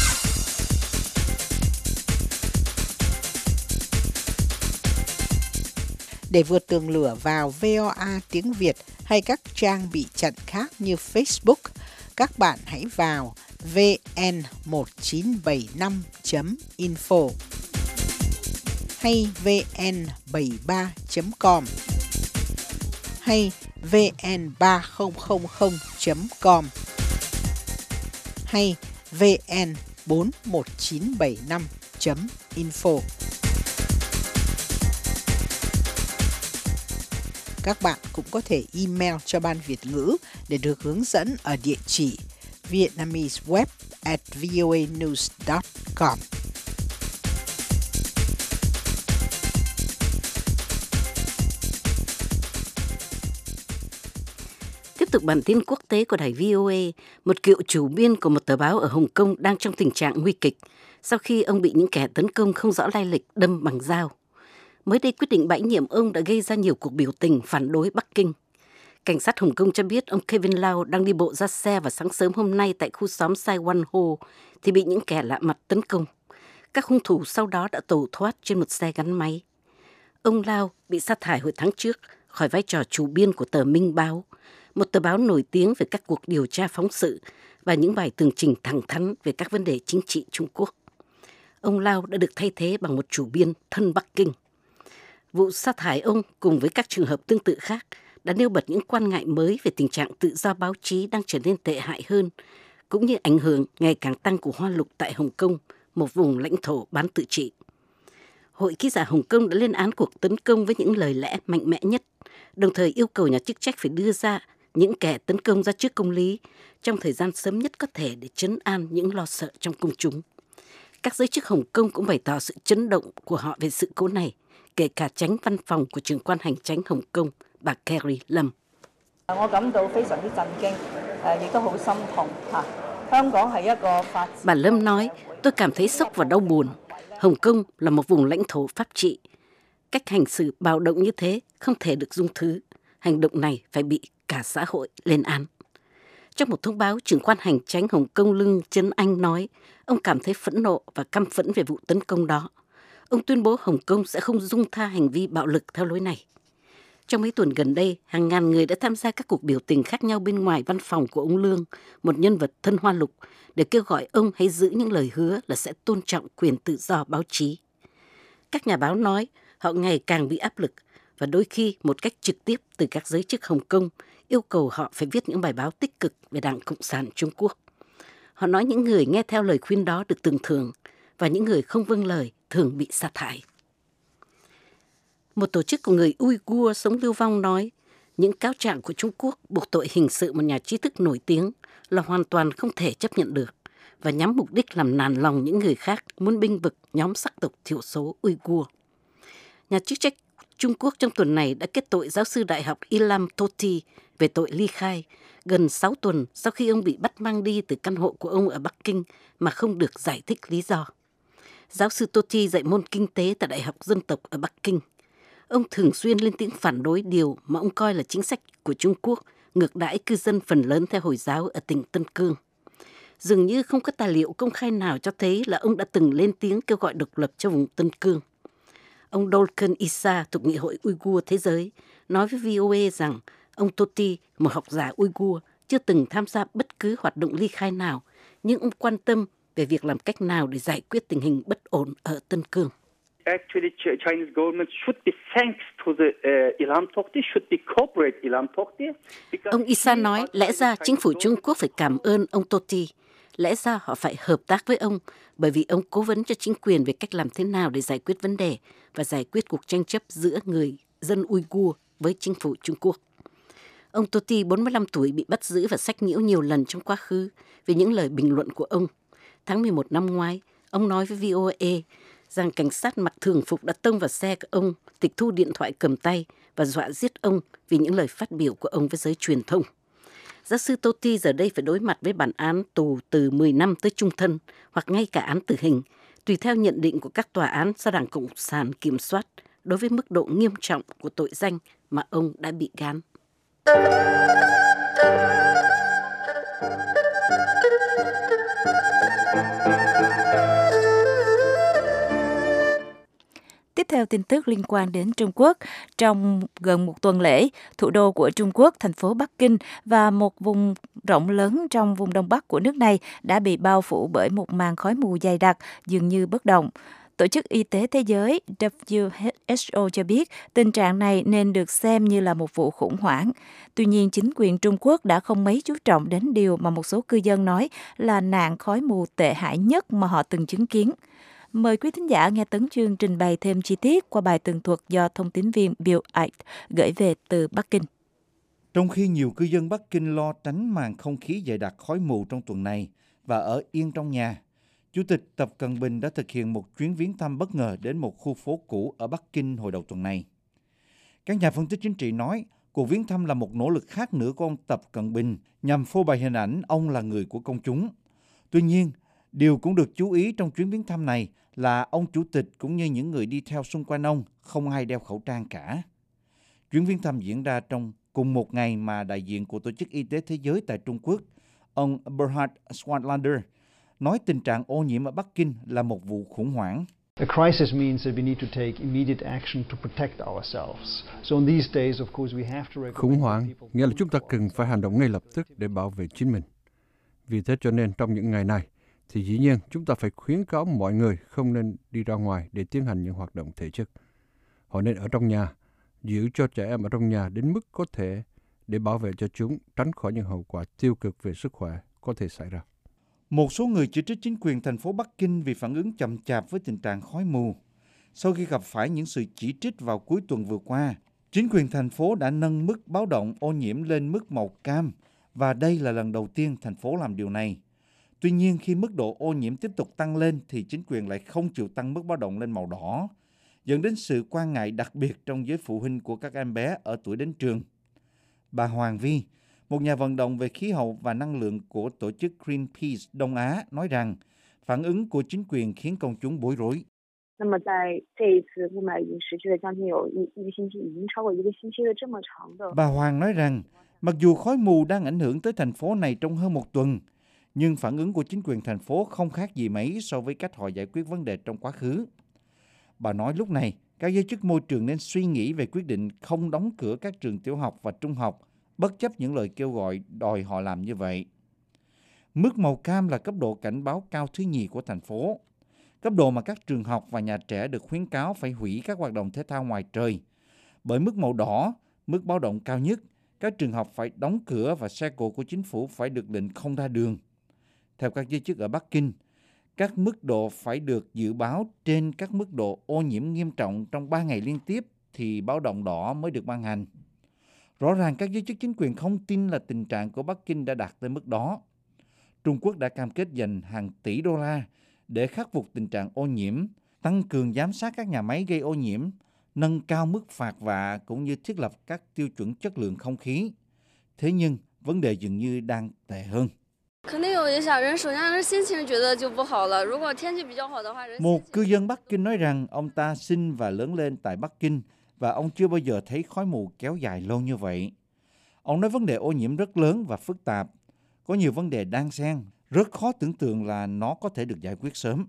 S15: Để vượt tường lửa vào VOA tiếng Việt hay các trang bị chặn khác như Facebook, các bạn hãy vào vn1975.info hay vn73.com hay vn3000.com hay vn41975.info. Các bạn cũng có thể email cho Ban Việt ngữ để được hướng dẫn ở địa chỉ vietnameseweb@voanews.com.
S2: Tiếp tục bản tin quốc tế của đài VOA, một cựu chủ biên của một tờ báo ở Hồng Kông đang trong tình trạng nguy kịch sau khi ông bị những kẻ tấn công không rõ lai lịch đâm bằng dao. Mới đây quyết định bãi nhiệm ông đã gây ra nhiều cuộc biểu tình phản đối Bắc Kinh. Cảnh sát Hồng Kông cho biết ông Kevin Lau đang đi bộ ra xe vào sáng sớm hôm nay tại khu xóm Saigon Ho thì bị những kẻ lạ mặt tấn công. Các hung thủ sau đó đã tẩu thoát trên một xe gắn máy. Ông Lau bị sa thải hồi tháng trước khỏi vai trò chủ biên của tờ Minh Báo, một tờ báo nổi tiếng về các cuộc điều tra phóng sự và những bài tường trình thẳng thắn về các vấn đề chính trị Trung Quốc. Ông Lau đã được thay thế bằng một chủ biên thân Bắc Kinh. Vụ sa thải ông cùng với các trường hợp tương tự khác đã nêu bật những quan ngại mới về tình trạng tự do báo chí đang trở nên tệ hại hơn, cũng như ảnh hưởng ngày càng tăng của Hoa Lục tại Hồng Kông, một vùng lãnh thổ bán tự trị. Hội Ký giả Hồng Kông đã lên án cuộc tấn công với những lời lẽ mạnh mẽ nhất, đồng thời yêu cầu nhà chức trách phải đưa ra những kẻ tấn công ra trước công lý trong thời gian sớm nhất có thể để trấn an những lo sợ trong công chúng. Các giới chức Hồng Kông cũng bày tỏ sự chấn động của họ về sự cố này, kể cả chánh văn phòng của trưởng quan hành chánh Hồng Kông, bà Carrie Lam. Bà Lâm nói, tôi cảm thấy sốc và đau buồn. Hồng Kông là một vùng lãnh thổ pháp trị. Cách hành xử bạo động như thế không thể được dung thứ. Hành động này phải bị cả xã hội lên án. Trong một thông báo, trưởng quan hành chánh Hồng Kông Lương Chấn Anh nói ông cảm thấy phẫn nộ và căm phẫn về vụ tấn công đó. Ông tuyên bố Hồng Kông sẽ không dung tha hành vi bạo lực theo lối này. Trong mấy tuần gần đây, hàng ngàn người đã tham gia các cuộc biểu tình khác nhau bên ngoài văn phòng của ông Lương, một nhân vật thân Hoa Lục, để kêu gọi ông hãy giữ những lời hứa là sẽ tôn trọng quyền tự do báo chí. Các nhà báo nói họ ngày càng bị áp lực và đôi khi một cách trực tiếp từ các giới chức Hồng Kông yêu cầu họ phải viết những bài báo tích cực về Đảng Cộng sản Trung Quốc. Họ nói những người nghe theo lời khuyên đó được tưởng thưởng và những người không vâng lời thường bị sa thải. Một tổ chức của người Uyghur sống lưu vong nói những cáo trạng của Trung Quốc buộc tội hình sự một nhà trí thức nổi tiếng là hoàn toàn không thể chấp nhận được và nhắm mục đích làm nản lòng những người khác muốn bênh vực nhóm sắc tộc thiểu số Uyghur. Nhà chức trách Trung Quốc trong tuần này đã kết tội giáo sư đại học Ilham Tohti về tội ly khai gần 6 tuần sau khi ông bị bắt mang đi từ căn hộ của ông ở Bắc Kinh mà không được giải thích lý do. Giáo sư Tohti dạy môn kinh tế tại Đại học Dân tộc ở Bắc Kinh. Ông thường xuyên lên tiếng phản đối điều mà ông coi là chính sách của Trung Quốc ngược đãi cư dân phần lớn theo Hồi giáo ở tỉnh Tân Cương. Dường như không có tài liệu công khai nào cho thấy là ông đã từng lên tiếng kêu gọi độc lập cho vùng Tân Cương. Ông Dolken Issa thuộc Nghị hội Uyghur Thế giới nói với VOA rằng ông Tohti, một học giả Uyghur, chưa từng tham gia bất cứ hoạt động ly khai nào, nhưng ông quan tâm về việc làm cách nào để giải quyết tình hình bất ổn ở Tân Cương.
S16: Actually, Chinese government should be thanks to the Ilham Tohti, should be cooperate Ilham Tohti.
S2: Ông Issa nói lẽ ra chính phủ Trung Quốc phải cảm ơn ông Tohti. Lẽ ra họ phải hợp tác với ông bởi vì ông cố vấn cho chính quyền về cách làm thế nào để giải quyết vấn đề và giải quyết cuộc tranh chấp giữa người dân Uyghur với chính phủ Trung Quốc. Ông Tohti, 45 tuổi, bị bắt giữ và sách nhiễu nhiều lần trong quá khứ vì những lời bình luận của ông. Tháng 11 năm ngoái, ông nói với VOA rằng cảnh sát mặc thường phục đã tông vào xe của ông, tịch thu điện thoại cầm tay và dọa giết ông vì những lời phát biểu của ông với giới truyền thông. Giáo sư Tohti giờ đây phải đối mặt với bản án tù từ 10 năm tới chung thân hoặc ngay cả án tử hình, tùy theo nhận định của các tòa án do Đảng Cộng sản kiểm soát đối với mức độ nghiêm trọng của tội danh mà ông đã bị gán.
S1: Tiếp theo tin tức liên quan đến Trung Quốc. Trong gần một tuần lễ, thủ đô của Trung Quốc, thành phố Bắc Kinh và một vùng rộng lớn trong vùng Đông Bắc của nước này đã bị bao phủ bởi một màn khói mù dày đặc, dường như bất động. Tổ chức Y tế Thế giới WHO cho biết tình trạng này nên được xem như là một vụ khủng hoảng. Tuy nhiên, chính quyền Trung Quốc đã không mấy chú trọng đến điều mà một số cư dân nói là nạn khói mù tệ hại nhất mà họ từng chứng kiến. Mời quý thính giả nghe Tấn Chương trình bày thêm chi tiết qua bài tường thuật do thông tín viên Bill Ait gửi về từ Bắc Kinh.
S5: Trong khi nhiều cư dân Bắc Kinh lo tránh màn không khí dày đặc khói mù trong tuần này và ở yên trong nhà, Chủ tịch Tập Cận Bình đã thực hiện một chuyến viếng thăm bất ngờ đến một khu phố cũ ở Bắc Kinh hồi đầu tuần này. Các nhà phân tích chính trị nói cuộc viếng thăm là một nỗ lực khác nữa của ông Tập Cận Bình nhằm phô bày hình ảnh ông là người của công chúng. Tuy nhiên, Điều cũng được chú ý trong chuyến viếng thăm này là ông chủ tịch cũng như những người đi theo xung quanh ông không ai đeo khẩu trang cả. Chuyến viếng thăm diễn ra trong cùng một ngày mà đại diện của Tổ chức Y tế Thế giới tại Trung Quốc, ông Berhard Schwartlander, nói tình trạng ô nhiễm ở Bắc Kinh là một vụ khủng hoảng.
S17: A crisis means that we need to take immediate action to protect ourselves. So in these days, of course, we have to recommend.
S6: Khủng hoảng nghĩa là chúng ta cần phải hành động ngay lập tức để bảo vệ chính mình. Vì thế cho nên trong những ngày này thì dĩ nhiên chúng ta phải khuyến cáo mọi người không nên đi ra ngoài để tiến hành những hoạt động thể chất. Họ nên ở trong nhà, giữ cho trẻ em ở trong nhà đến mức có thể để bảo vệ cho chúng tránh khỏi những hậu quả tiêu cực về sức khỏe có thể xảy ra.
S5: Một số người chỉ trích chính quyền thành phố Bắc Kinh vì phản ứng chậm chạp với tình trạng khói mù. Sau khi gặp phải những sự chỉ trích vào cuối tuần vừa qua, chính quyền thành phố đã nâng mức báo động ô nhiễm lên mức màu cam và đây là lần đầu tiên thành phố làm điều này. Tuy nhiên, khi mức độ ô nhiễm tiếp tục tăng lên thì chính quyền lại không chịu tăng mức báo động lên màu đỏ, dẫn đến sự quan ngại đặc biệt trong giới phụ huynh của các em bé ở tuổi đến trường. Bà Hoàng Vi, một nhà vận động về khí hậu và năng lượng của tổ chức Greenpeace Đông Á, nói rằng phản ứng của chính quyền khiến công chúng bối rối. Bà Hoàng nói rằng, mặc dù khói mù đang ảnh hưởng tới thành phố này trong hơn một tuần, nhưng phản ứng của chính quyền thành phố không khác gì mấy so với cách họ giải quyết vấn đề trong quá khứ. Bà nói lúc này, các giới chức môi trường nên suy nghĩ về quyết định không đóng cửa các trường tiểu học và trung học, bất chấp những lời kêu gọi đòi họ làm như vậy. Mức màu cam là cấp độ cảnh báo cao thứ nhì của thành phố, cấp độ mà các trường học và nhà trẻ được khuyến cáo phải hủy các hoạt động thể thao ngoài trời. Bởi mức màu đỏ, mức báo động cao nhất, các trường học phải đóng cửa và xe cộ của chính phủ phải được lệnh không ra đường. Theo các giới chức ở Bắc Kinh, các mức độ phải được dự báo trên các mức độ ô nhiễm nghiêm trọng trong 3 ngày liên tiếp thì báo động đỏ mới được ban hành. Rõ ràng các giới chức chính quyền không tin là tình trạng của Bắc Kinh đã đạt tới mức đó. Trung Quốc đã cam kết dành hàng tỷ đô la để khắc phục tình trạng ô nhiễm, tăng cường giám sát các nhà máy gây ô nhiễm, nâng cao mức phạt vạ cũng như thiết lập các tiêu chuẩn chất lượng không khí. Thế nhưng, vấn đề dường như đang tệ hơn. Một cư dân Bắc Kinh nói rằng ông ta sinh và lớn lên tại Bắc Kinh và ông chưa bao giờ thấy khói mù kéo dài lâu như vậy. Ông nói vấn đề ô nhiễm rất lớn và phức tạp, có nhiều vấn đề đan xen, rất khó tưởng tượng là nó có thể được giải quyết sớm.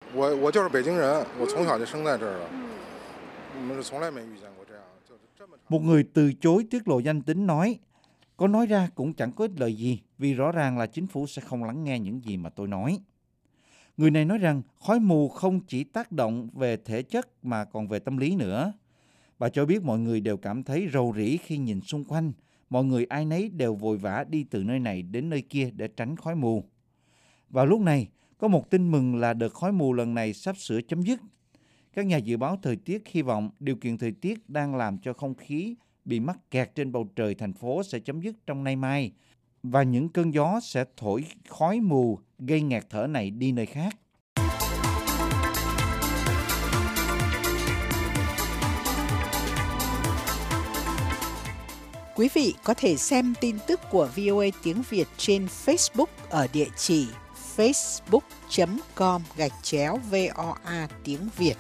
S5: Một người từ chối tiết lộ danh tính nói, có nói ra cũng chẳng có ích lợi gì vì rõ ràng là chính phủ sẽ không lắng nghe những gì mà tôi nói. Người này nói rằng khói mù không chỉ tác động về thể chất mà còn về tâm lý nữa. Bà cho biết mọi người đều cảm thấy rầu rĩ khi nhìn xung quanh. Mọi người ai nấy đều vội vã đi từ nơi này đến nơi kia để tránh khói mù. Vào lúc này, có một tin mừng là đợt khói mù lần này sắp sửa chấm dứt. Các nhà dự báo thời tiết hy vọng điều kiện thời tiết đang làm cho không khí bị mắc kẹt trên bầu trời thành phố sẽ chấm dứt trong nay mai và những cơn gió sẽ thổi khói mù gây nghẹt thở này đi nơi khác.
S15: Quý vị có thể xem tin tức của VOA tiếng Việt trên Facebook ở địa chỉ facebook.com/VOA tiếng Việt.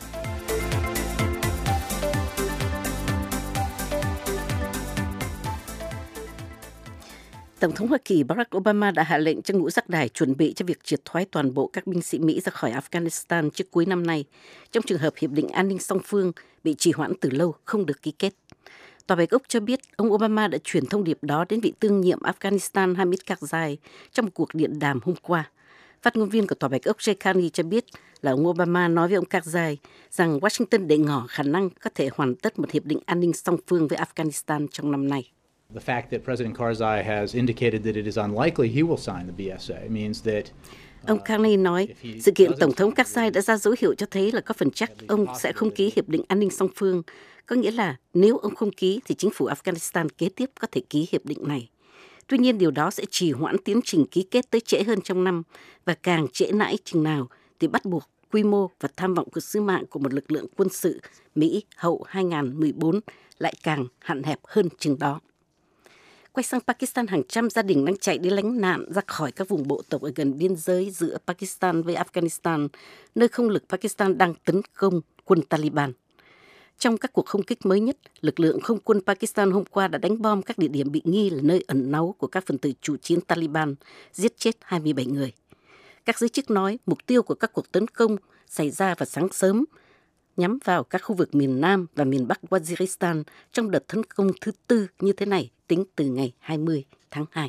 S2: Tổng thống Hoa Kỳ Barack Obama đã hạ lệnh cho ngũ giác đài chuẩn bị cho việc triệt thoái toàn bộ các binh sĩ Mỹ ra khỏi Afghanistan trước cuối năm nay, trong trường hợp hiệp định an ninh song phương bị trì hoãn từ lâu không được ký kết. Tòa Bạch Ốc cho biết ông Obama đã chuyển thông điệp đó đến vị tương nhiệm Afghanistan Hamid Karzai trong một cuộc điện đàm hôm qua. Phát ngôn viên của Tòa Bạch Ốc Jay Carney cho biết là ông Obama nói với ông Karzai rằng Washington để ngỏ khả năng có thể hoàn tất một hiệp định an ninh song phương với Afghanistan trong năm nay.
S18: The fact that President Karzai has indicated that it is unlikely he will sign the BSA means that
S2: ông Carney nói, sự kiện Tổng thống Karzai đã ra dấu hiệu cho thấy là có phần chắc ông sẽ không ký hiệp định an ninh song phương. Có nghĩa là nếu ông không ký thì chính phủ Afghanistan kế tiếp có thể ký hiệp định này. Tuy nhiên điều đó sẽ trì hoãn tiến trình ký kết tới trễ hơn trong năm và càng trễ nãi chừng nào thì bắt buộc quy mô và tham vọng của sứ mạng của một lực lượng quân sự Mỹ hậu 2014 lại càng hạn hẹp hơn chừng đó. Quay sang Pakistan, hàng trăm gia đình đang chạy đi lánh nạn ra khỏi các vùng bộ tộc ở gần biên giới giữa Pakistan với Afghanistan, nơi không lực Pakistan đang tấn công quân Taliban. Trong các cuộc không kích mới nhất, lực lượng không quân Pakistan hôm qua đã đánh bom các địa điểm bị nghi là nơi ẩn náu của các phần tử chủ chiến Taliban, giết chết 27 người. Các giới chức nói mục tiêu của các cuộc tấn công xảy ra vào sáng sớm, nhắm vào các khu vực miền Nam và miền Bắc Waziristan trong đợt tấn công thứ tư như thế này tính từ ngày 20 tháng 2.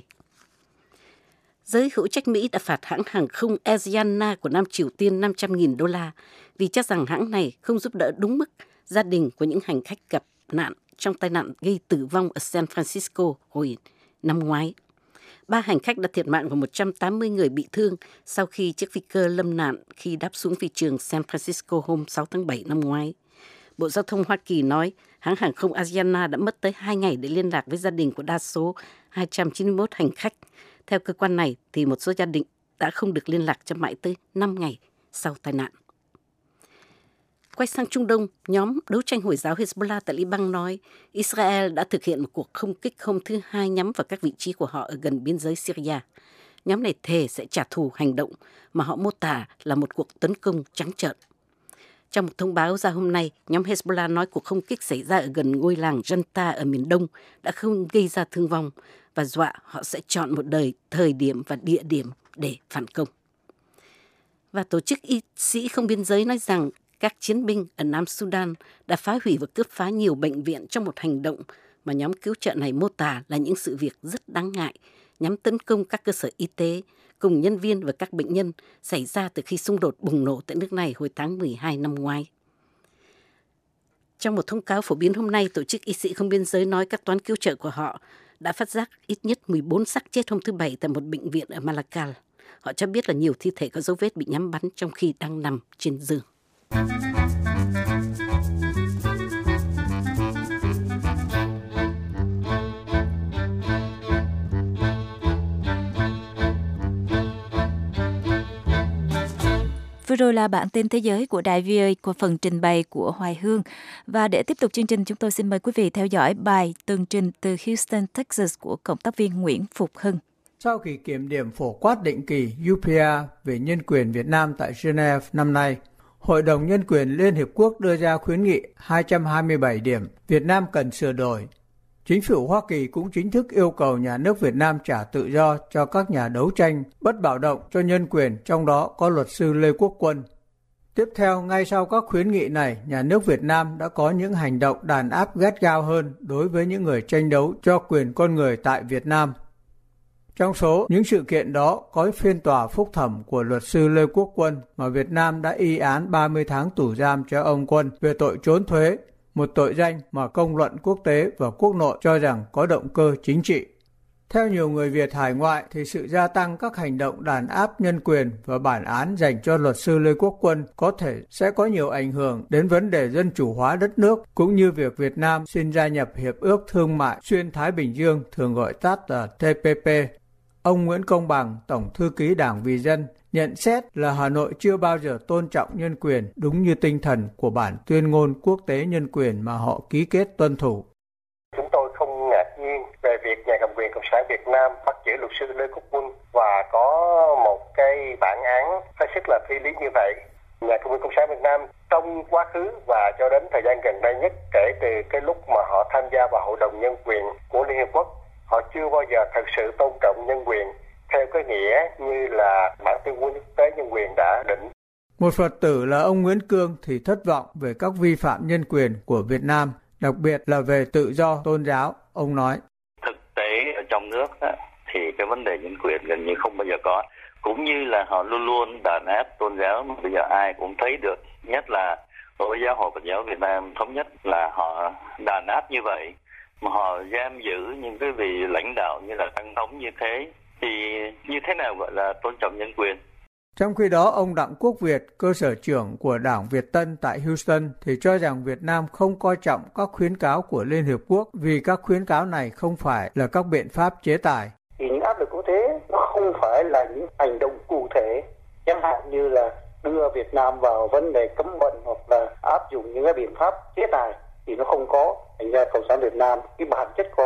S2: Giới hữu trách Mỹ đã phạt hãng hàng không Asiana của Nam Triều Tiên $500.000 vì cho rằng hãng này không giúp đỡ đúng mức gia đình của những hành khách gặp nạn trong tai nạn gây tử vong ở San Francisco hồi năm ngoái. 3 hành khách đã thiệt mạng và 180 người bị thương sau khi chiếc phi cơ lâm nạn khi đáp xuống phi trường San Francisco hôm 6 tháng 7 năm ngoái. Bộ Giao thông Hoa Kỳ nói hãng hàng không Asiana đã mất tới 2 ngày để liên lạc với gia đình của đa số 291 hành khách. Theo cơ quan này, thì một số gia đình đã không được liên lạc cho mãi tới 5 ngày sau tai nạn. Quay sang Trung Đông, nhóm đấu tranh Hồi giáo Hezbollah tại Liban nói Israel đã thực hiện một cuộc không kích hôm thứ Hai nhắm vào các vị trí của họ ở gần biên giới Syria. Nhóm này thề sẽ trả thù hành động mà họ mô tả là một cuộc tấn công trắng trợn. Trong một thông báo ra hôm nay, nhóm Hezbollah nói cuộc không kích xảy ra ở gần ngôi làng Janta ở miền Đông đã không gây ra thương vong và dọa họ sẽ chọn một thời điểm và địa điểm để phản công. Và Tổ chức Y sĩ Không Biên Giới nói rằng các chiến binh ở Nam Sudan đã phá hủy và cướp phá nhiều bệnh viện trong một hành động mà nhóm cứu trợ này mô tả là những sự việc rất đáng ngại, nhằm tấn công các cơ sở y tế cùng nhân viên và các bệnh nhân xảy ra từ khi xung đột bùng nổ tại nước này hồi tháng 12 năm ngoái. Trong một thông cáo phổ biến hôm nay, Tổ chức Y sĩ Không Biên Giới nói các toán cứu trợ của họ đã phát giác ít nhất 14 xác chết hôm thứ Bảy tại một bệnh viện ở Malakal. Họ cho biết là nhiều thi thể có dấu vết bị nhắm bắn trong khi đang nằm trên giường.
S1: Vừa rồi là bản tin thế giới của Đài VOA của phần trình bày của Hoài Hương. Và để tiếp tục chương trình, chúng tôi xin mời quý vị theo dõi bài tường trình từ Houston, Texas của cộng tác viên Nguyễn Phục Hưng.
S19: Sau kỳ kiểm điểm phổ quát định kỳ UPR về nhân quyền Việt Nam tại Geneva năm nay, Hội đồng Nhân quyền Liên Hiệp Quốc đưa ra khuyến nghị 227 điểm Việt Nam cần sửa đổi. Chính phủ Hoa Kỳ cũng chính thức yêu cầu nhà nước Việt Nam trả tự do cho các nhà đấu tranh bất bạo động cho nhân quyền, trong đó có luật sư Lê Quốc Quân. Tiếp theo, ngay sau các khuyến nghị này, nhà nước Việt Nam đã có những hành động đàn áp gắt gao hơn đối với những người tranh đấu cho quyền con người tại Việt Nam. Trong số những sự kiện đó có phiên tòa phúc thẩm của luật sư Lê Quốc Quân mà Việt Nam đã y án 30 tháng tù giam cho ông Quân về tội trốn thuế, một tội danh mà công luận quốc tế và quốc nội cho rằng có động cơ chính trị. Theo nhiều người Việt hải ngoại thì sự gia tăng các hành động đàn áp nhân quyền và bản án dành cho luật sư Lê Quốc Quân có thể sẽ có nhiều ảnh hưởng đến vấn đề dân chủ hóa đất nước, cũng như việc Việt Nam xin gia nhập Hiệp ước Thương mại Xuyên Thái Bình Dương, thường gọi tắt là TPP. Ông Nguyễn Công Bằng, Tổng Thư ký Đảng Vì Dân, nhận xét là Hà Nội chưa bao giờ tôn trọng nhân quyền đúng như tinh thần của bản tuyên ngôn quốc tế nhân quyền mà họ ký kết tuân thủ.
S20: Chúng tôi không ngạc nhiên về việc nhà cầm quyền Cộng sản Việt Nam bắt giữ luật sư Lê Quốc Quân và có một cái bản án hết sức là phi lý như vậy. Nhà cầm quyền Cộng sản Việt Nam trong quá khứ và cho đến thời gian gần đây nhất, kể từ cái lúc mà họ tham gia vào Hội đồng Nhân quyền của Liên Hiệp Quốc, họ chưa bao giờ thật sự tôn trọng nhân quyền theo cái nghĩa như là bản tuyên ngôn quốc tế nhân quyền đã định.
S19: Một Phật tử là ông Nguyễn Cương thì thất vọng về các vi phạm nhân quyền của Việt Nam, đặc biệt là về tự do tôn giáo. Ông nói:
S21: Thực tế ở trong nước thì cái vấn đề nhân quyền gần như không bao giờ có, cũng như là họ luôn luôn đàn áp tôn giáo mà bây giờ ai cũng thấy được, nhất là đối với Giáo hội Phật giáo Việt Nam thống nhất là họ đàn áp như vậy, mà họ giam giữ những cái vị lãnh đạo như là Tăng Thống như thế, thì như thế nào gọi là tôn trọng nhân quyền?
S19: Trong khi đó, ông Đặng Quốc Việt, cơ sở trưởng của Đảng Việt Tân tại Houston, thì cho rằng Việt Nam không coi trọng các khuyến cáo của Liên Hiệp Quốc vì các khuyến cáo này không phải là các biện pháp chế tài.
S22: Thì những áp lực quốc tế nó không phải là những hành động cụ thể, chẳng hạn như là đưa Việt Nam vào vấn đề cấm vận hoặc là áp dụng những cái biện pháp chế tài, thì nó không có. Thành ra Cộng sản Việt Nam, cái bản chất của họ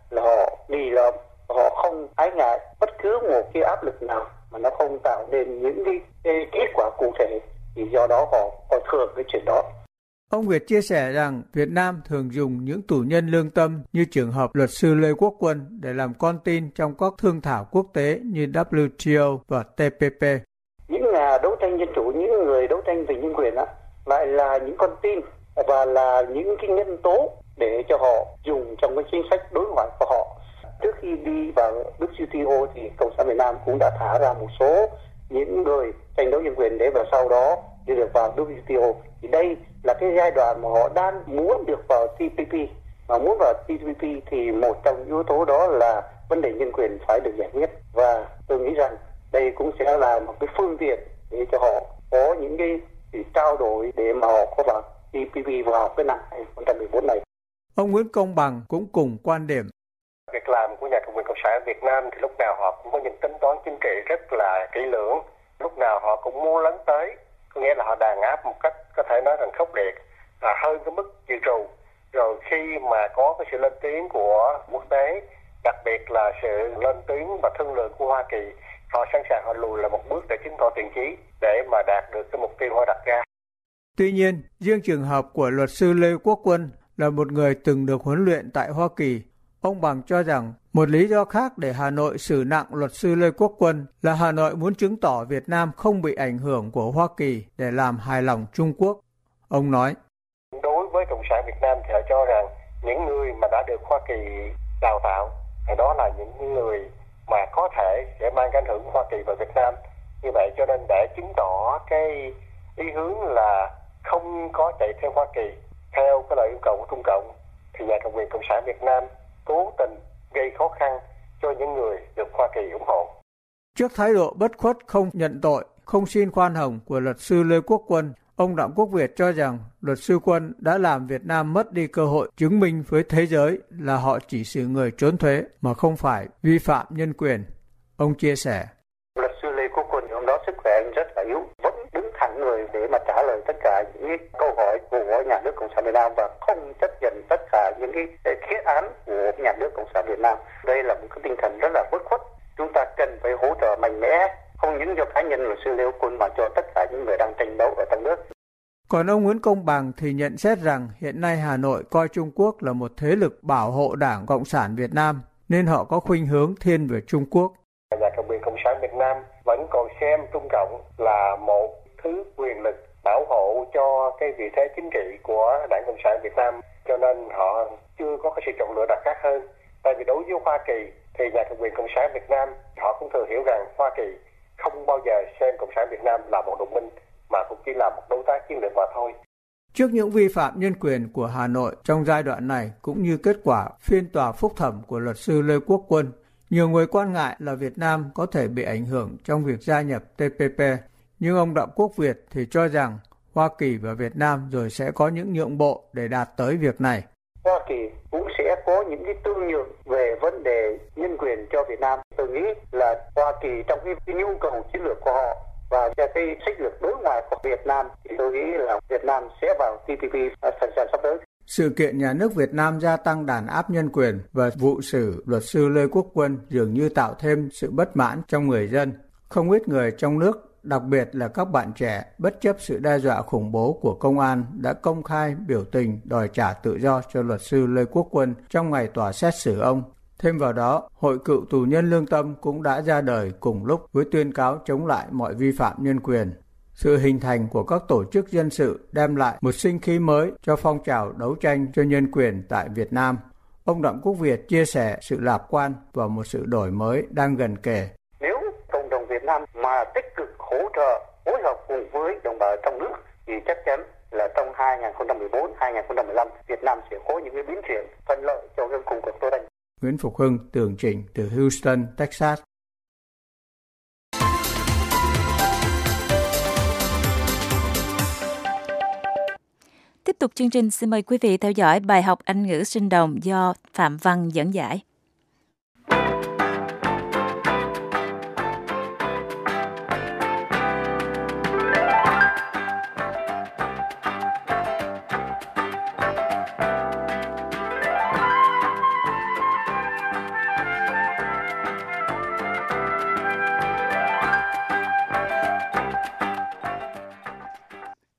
S22: là họ đi lợm, họ không ái ngại bất cứ một cái áp lực nào mà nó không tạo nên những cái kết quả cụ thể, thì do đó họ coi thường cái chuyện đó.
S19: Ông Việt chia sẻ rằng Việt Nam thường dùng những tù nhân lương tâm như trường hợp luật sư Lê Quốc Quân để làm con tin trong các thương thảo quốc tế như WTO và TPP.
S22: Những nhà đấu tranh dân chủ, những người đấu tranh vì nhân quyền đó, lại là những con tin và là những cái nhân tố để cho họ dùng trong cái chính sách đối ngoại của họ. Trước khi đi vào WTO thì Cộng sản Việt Nam cũng đã thả ra một số những người tranh đấu nhân quyền để vào sau đó đi được vào WTO. Thì đây là cái giai đoạn mà họ đang muốn được vào TPP. Mà muốn vào TPP thì một trong yếu tố đó là vấn đề nhân quyền phải được giải quyết. Và tôi nghĩ rằng đây cũng sẽ là một cái phương tiện để cho họ có những cái trao đổi để mà họ có vào TPP vào cái năm 2014 này.
S19: Ông Nguyễn Công Bằng cũng cùng quan điểm.
S20: Việc làm của nhà cầm quyền Cộng sản Việt Nam thì lúc nào họ cũng có những tính toán chính trị rất là kỹ lưỡng, lúc nào họ cũng muốn lấn tới, có nghĩa là họ đàn áp một cách có thể nói rằng khốc liệt, hơn cái mức dự trù. Rồi khi mà có cái sự lên tiếng của quốc tế, đặc biệt là sự lên tiếng và thương lượng của Hoa Kỳ, họ sẵn sàng họ lùi lại một bước để chứng tỏ thiện chí để mà đạt được cái mục tiêu họ đặt ra.
S19: Tuy nhiên, riêng trường hợp của luật sư Lê Quốc Quân là một người từng được huấn luyện tại Hoa Kỳ. Ông Bằng cho rằng một lý do khác để Hà Nội xử nặng luật sư Lê Quốc Quân là Hà Nội muốn chứng tỏ Việt Nam không bị ảnh hưởng của Hoa Kỳ để làm hài lòng Trung Quốc. Ông nói,
S20: đối với Cộng sản Việt Nam thì họ cho rằng những người mà đã được Hoa Kỳ đào tạo thì đó là những người mà có thể sẽ mang cái ảnh hưởng của Hoa Kỳ vào Việt Nam. Như vậy cho nên để chứng tỏ cái ý hướng là không có chạy theo Hoa Kỳ theo cái lời yêu cầu của Trung Cộng, thì nhà cầm quyền Cộng sản Việt Nam cố tình gây khó khăn cho những người được Hoa Kỳ ủng hộ.
S19: Trước thái độ bất khuất không nhận tội, không xin khoan hồng của luật sư Lê Quốc Quân, ông Đặng Quốc Việt cho rằng luật sư Quân đã làm Việt Nam mất đi cơ hội chứng minh với thế giới là họ chỉ xử người trốn thuế mà không phải vi phạm nhân quyền. Ông chia sẻ,
S22: luật sư Lê Quốc Quân hôm đó sức khỏe rất là yếu, vẫn đứng thẳng người để mà trả lời tất cả những câu hỏi của nhà nước Cộng sản Việt Nam và không chấp nhận tất cả những cái kết án của nhà nước Cộng sản Việt Nam. Đây là một cái tinh thần rất là bất khuất. Chúng ta cần phải hỗ trợ mạnh mẽ, không những cho cá nhân luật sư Lê Quốc Quân mà cho tất cả những người đang tranh đấu ở trong nước.
S19: Còn ông Nguyễn Công Bằng thì nhận xét rằng hiện nay Hà Nội coi Trung Quốc là một thế lực bảo hộ Đảng Cộng sản Việt Nam, nên họ có khuynh hướng thiên về Trung Quốc.
S20: Nhà cầm quyền Cộng sản Việt Nam vẫn còn xem Trung Cộng là một thứ quyền lực bảo hộ cho cái vị thế chính trị của Đảng Cộng sản Việt Nam, cho nên họ chưa có cái sự chọn lựa nào khác hơn. Tại vì đối với Hoa Kỳ thì nhà cầm quyền Cộng sản Việt Nam họ cũng thường hiểu rằng Hoa Kỳ không bao giờ xem Cộng sản Việt Nam là một đồng minh mà cũng chỉ là một đối tác chiến lược mà thôi.
S19: Trước những vi phạm nhân quyền của Hà Nội trong giai đoạn này cũng như kết quả phiên tòa phúc thẩm của luật sư Lê Quốc Quân, nhiều người quan ngại là Việt Nam có thể bị ảnh hưởng trong việc gia nhập TPP. Nhưng ông Đặng Quốc Việt thì cho rằng Hoa Kỳ và Việt Nam rồi sẽ có những nhượng bộ để đạt tới việc này.
S22: Hoa Kỳ cũng sẽ có những cái tương nhượng về vấn đề nhân quyền cho Việt Nam. Tôi nghĩ là Hoa Kỳ trong cái nhu cầu chiến lược của họ và cái sách lược đối ngoại của Việt Nam thì tôi nghĩ là Việt Nam sẽ vào TPP thời gian sắp tới.
S19: Sự kiện nhà nước Việt Nam gia tăng đàn áp nhân quyền và vụ xử luật sư Lê Quốc Quân dường như tạo thêm sự bất mãn trong người dân. Không ít người trong nước, đặc biệt là các bạn trẻ, bất chấp sự đe dọa khủng bố của công an, đã công khai biểu tình đòi trả tự do cho luật sư Lê Quốc Quân trong ngày tòa xét xử ông. Thêm vào đó, Hội Cựu Tù nhân Lương Tâm cũng đã ra đời cùng lúc với tuyên cáo chống lại mọi vi phạm nhân quyền. Sự hình thành của các tổ chức dân sự đem lại một sinh khí mới cho phong trào đấu tranh cho nhân quyền tại Việt Nam. Ông Đặng Quốc Việt chia sẻ sự lạc quan vào một sự đổi mới đang gần kề.
S22: Nếu cộng đồng Việt Nam mà tích cực hỗ trợ, phối hợp cùng với đồng bào trong nước thì chắc chắn là trong 2014-2015 Việt Nam sẽ có những cái biến chuyển thuận lợi cho cái cùng cuộc đấu tranh.
S19: Nguyễn Phục Hưng tường trình từ Houston, Texas.
S1: Tiếp tục chương trình, xin mời quý vị theo dõi bài học Anh ngữ sinh động do Phạm Văn dẫn giải.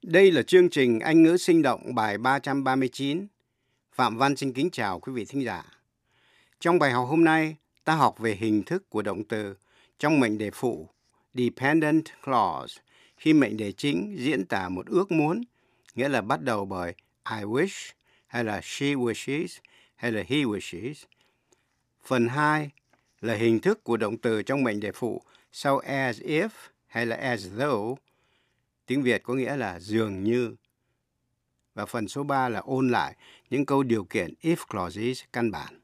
S3: Đây là chương trình Anh ngữ sinh động bài 339. Phạm Văn xin kính chào quý vị thính giả. Trong bài học hôm nay, ta học về hình thức của động từ trong mệnh đề phụ dependent clause khi mệnh đề chính diễn tả một ước muốn, nghĩa là bắt đầu bởi I wish hay là she wishes hay là he wishes. Phần 2 là hình thức của động từ trong mệnh đề phụ sau as if hay là as though. Tiếng Việt có nghĩa là dường như. Và phần số 3 là ôn lại những câu điều kiện if clauses căn bản.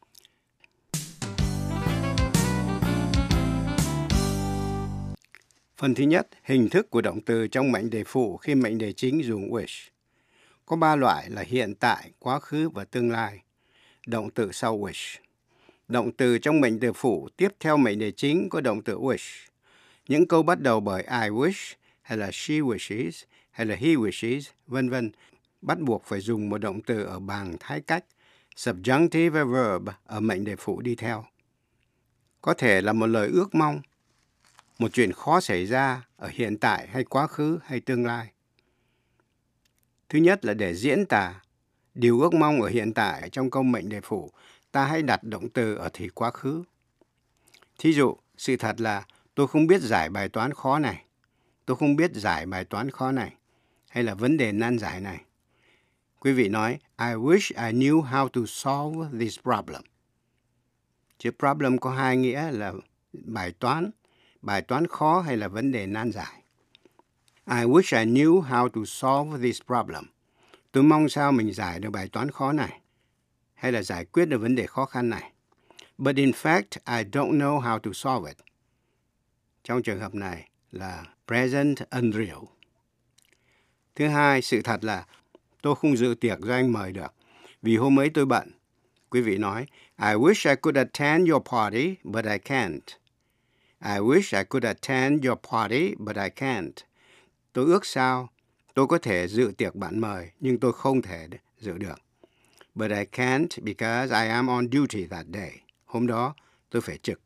S3: Phần thứ nhất, hình thức của động từ trong mệnh đề phụ khi mệnh đề chính dùng wish. Có 3 loại là hiện tại, quá khứ và tương lai. Động từ sau wish. Động từ trong mệnh đề phụ tiếp theo mệnh đề chính có động từ wish. Những câu bắt đầu bởi I wish hay là she wishes hay là he wishes, vân vân, bắt buộc phải dùng một động từ ở bảng thái cách subjunctive verb ở mệnh đề phụ đi theo. Có thể là một lời ước mong, một chuyện khó xảy ra ở hiện tại hay quá khứ hay tương lai. Thứ nhất là để diễn tả điều ước mong ở hiện tại trong câu mệnh đề phụ, ta hãy đặt động từ ở thì quá khứ. Thí dụ, sự thật là tôi không biết giải bài toán khó này. Tôi không biết giải bài toán khó này. Hay là vấn đề nan giải này. Quý vị nói, I wish I knew how to solve this problem. Chữ problem có hai nghĩa là bài toán khó hay là vấn đề nan giải. I wish I knew how to solve this problem. Tôi mong sao mình giải được bài toán khó này, hay là giải quyết được vấn đề khó khăn này. But in fact, I don't know how to solve it. Trong trường hợp này là present unreal. Thứ hai, sự thật là tôi không dự tiệc do anh mời được, vì hôm ấy tôi bận. Quý vị nói, I wish I could attend your party, but I can't. I wish I could attend your party, but I can't. Tôi ước sao tôi có thể dự tiệc bạn mời, nhưng tôi không thể dự được. But I can't because I am on duty that day. Hôm đó tôi phải trực.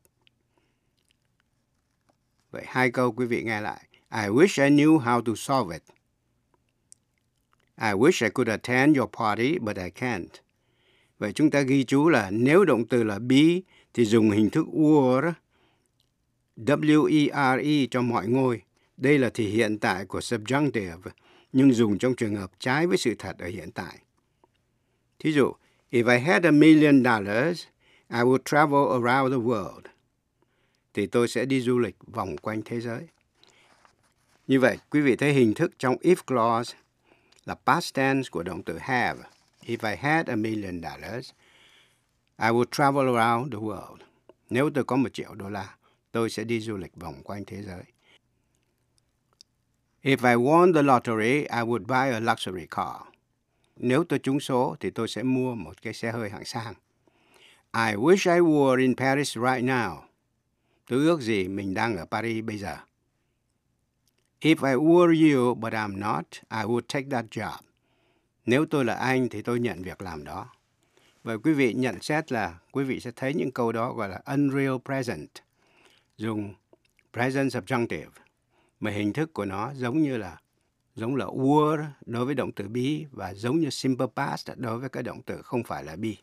S3: Vậy hai câu quý vị nghe lại. I wish I knew how to solve it. I wish I could attend your party, but I can't. Vậy chúng ta ghi chú là nếu động từ là be thì dùng hình thức were, W-E-R-E cho mọi ngôi. Đây là thì hiện tại của subjunctive, nhưng dùng trong trường hợp trái với sự thật ở hiện tại. Thí dụ, if I had $1 million, I would travel around the world. Thì tôi sẽ đi du lịch vòng quanh thế giới. Như vậy, quý vị thấy hình thức trong if clause là past tense của động từ have. If I had $1 million, I would travel around the world. Nếu tôi có $1 triệu, tôi sẽ đi du lịch vòng quanh thế giới. If I won the lottery, I would buy a luxury car. Nếu tôi trúng số thì tôi sẽ mua một cái xe hơi hạng sang. I wish I were in Paris right now. Tôi ước gì mình đang ở Paris bây giờ. If I were you but I'm not, I would take that job. Nếu tôi là anh thì tôi nhận việc làm đó. Và quý vị nhận xét là quý vị sẽ thấy những câu đó gọi là unreal present. Dùng present subjunctive. Mà hình thức của nó giống là were đối với động từ be và giống như simple past đối với cái động từ không phải là be.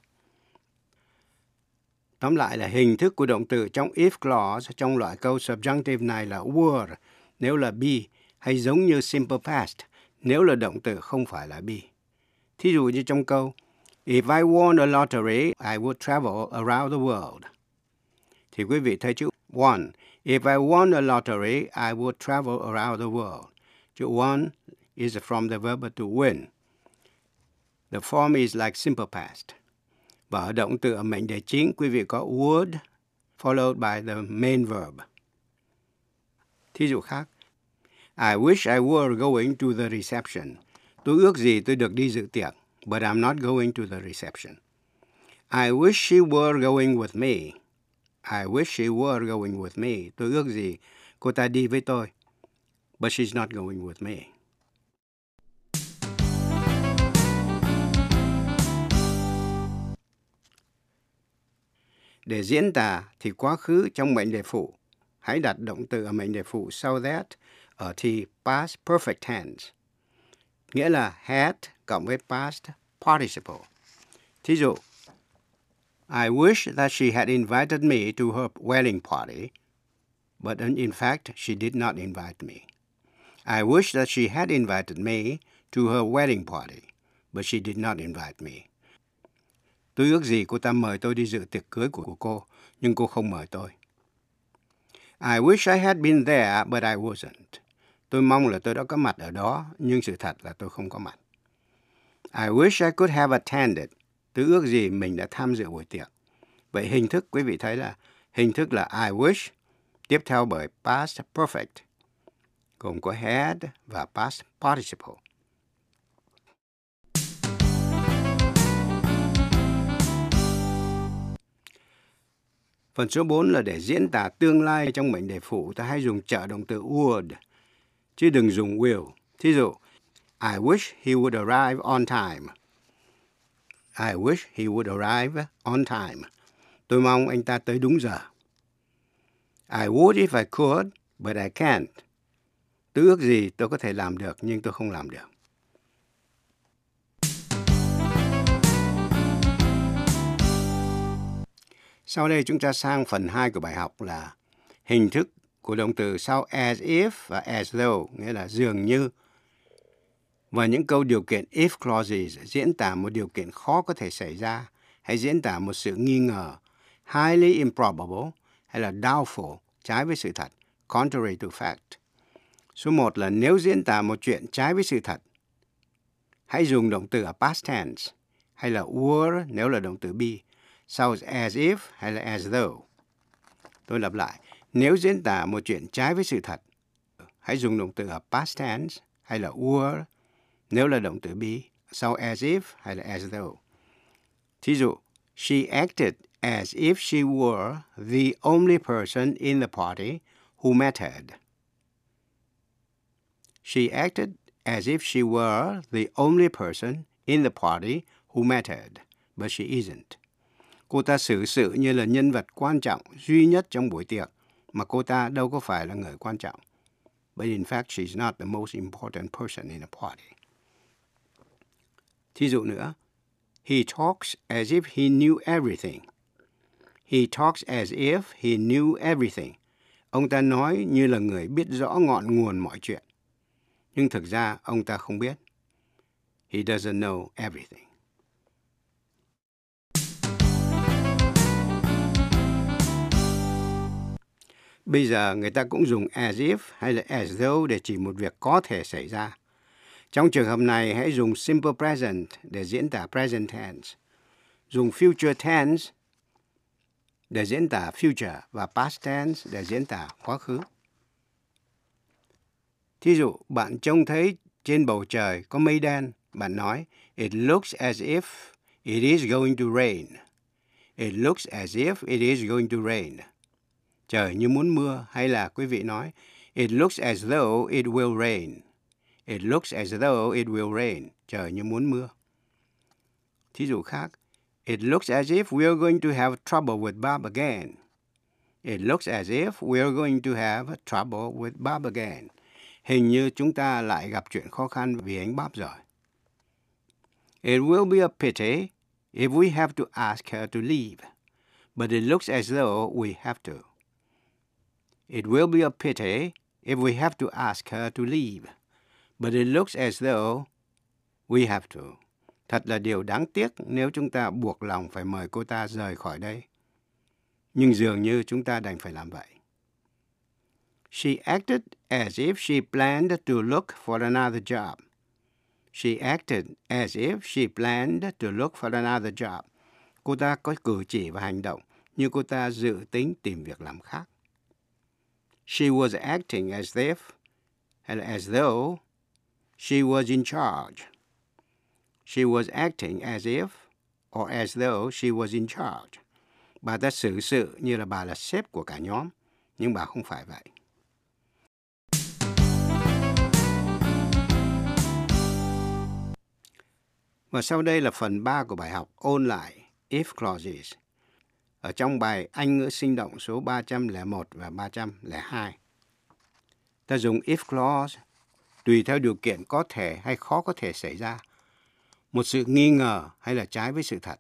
S3: Tóm lại là hình thức của động từ trong if clause trong loại câu subjunctive này là were nếu là be hay giống như simple past nếu là động từ không phải là be. Thí dụ như trong câu If I won a lottery, I would travel around the world. Thì quý vị thấy chữ won. If I won a lottery, I would travel around the world. Chữ won is from the verb to win. The form is like simple past. Và ở động từ ở mệnh đề chính, quý vị có would followed by the main verb. Thí dụ khác. I wish I were going to the reception. Tôi ước gì tôi được đi dự tiệc, but I'm not going to the reception. I wish she were going with me. I wish she were going with me. Tôi ước gì cô ta đi với tôi, but she's not going with me. Để diễn tả thì quá khứ trong mệnh đề phụ, hãy đặt động từ ở mệnh đề phụ sau that ở thì past perfect tense. nghĩa là had cộng với past participle. Thí dụ, I wish that she had invited me to her wedding party, but in fact she did not invite me. I wish that she had invited me to her wedding party, but she did not invite me. Tôi ước gì cô ta mời tôi đi dự tiệc cưới của cô, nhưng cô không mời tôi. I wish I had been there, but I wasn't. Tôi mong là tôi đã có mặt ở đó, nhưng sự thật là tôi không có mặt. I wish I could have attended. Tôi ước gì mình đã tham dự buổi tiệc. Vậy hình thức, quý vị thấy là hình thức là I wish, tiếp theo bởi past perfect, gồm có had và past participle. Phần số 4 là để diễn tả tương lai trong mệnh đề phụ, ta hay dùng trợ động từ would, chứ đừng dùng will. Thí dụ, I wish he would arrive on time. I wish he would arrive on time. Tôi mong anh ta tới đúng giờ. I would if I could, but I can't. Tôi ước gì tôi có thể làm được, nhưng tôi không làm được. Sau đây chúng ta sang phần 2 của bài học là hình thức của động từ sau as if và as though, nghĩa là dường như. Và những câu điều kiện if clauses diễn tả một điều kiện khó có thể xảy ra, hay diễn tả một sự nghi ngờ, highly improbable, hay là doubtful, trái với sự thật, contrary to fact. Số 1 là nếu diễn tả một chuyện trái với sự thật, hãy dùng động từ ở past tense, hay là were nếu là động từ be, sau as if hay là as though. Tôi lặp lại, nếu diễn tả một chuyện trái với sự thật, hãy dùng động từ ở past tense, hay là were nếu là động từ be, sau as if hay là as though. Thí dụ, she acted as if she were the only person in the party who mattered. She acted as if she were the only person in the party who mattered, but she isn't. Cô ta xử sự như là nhân vật quan trọng duy nhất trong buổi tiệc, mà cô ta đâu có phải là người quan trọng. But in fact, she's not the most important person in the party. Thí dụ nữa, he talks as if he knew everything. He talks as if he knew everything. Ông ta nói như là người biết rõ ngọn nguồn mọi chuyện. Nhưng thực ra ông ta không biết. He doesn't know everything. Bây giờ người ta cũng dùng as if hay là as though để chỉ một việc có thể xảy ra. Trong trường hợp này, hãy dùng simple present để diễn tả present tense, dùng future tense để diễn tả future và past tense để diễn tả quá khứ. Thí dụ, bạn trông thấy trên bầu trời có mây đen, bạn nói, it looks as if it is going to rain. It looks as if it is going to rain. Trời như muốn mưa, hay là quý vị nói, it looks as though it will rain. It looks as though it will rain. Trời như muốn mưa. Thí dụ khác, it looks as if we are going to have trouble with Bob again. It looks as if we are going to have trouble with Bob again. Hình như chúng ta lại gặp chuyện khó khăn vì anh Bob rồi. It will be a pity if we have to ask her to leave, but it looks as though we have to. It will be a pity if we have to ask her to leave, but it looks as though we have to. Thật là điều đáng tiếc nếu chúng ta buộc lòng phải mời cô ta rời khỏi đây. Nhưng dường như chúng ta đành phải làm vậy. She acted as if she planned to look for another job. She acted as if she planned to look for another job. Cô ta có cử chỉ và hành động như cô ta dự tính tìm việc làm khác. She was acting as if, and as though, she was in charge. She was acting as if, or as though she was in charge. Bà ta xử sự như là bà là sếp của cả nhóm, nhưng bà không phải vậy. Và sau đây là phần 3 của bài học ôn lại if clauses. Ở trong bài Anh ngữ sinh động số 301 và 302. Ta dùng if clause tùy theo điều kiện có thể hay khó có thể xảy ra, một sự nghi ngờ hay là trái với sự thật.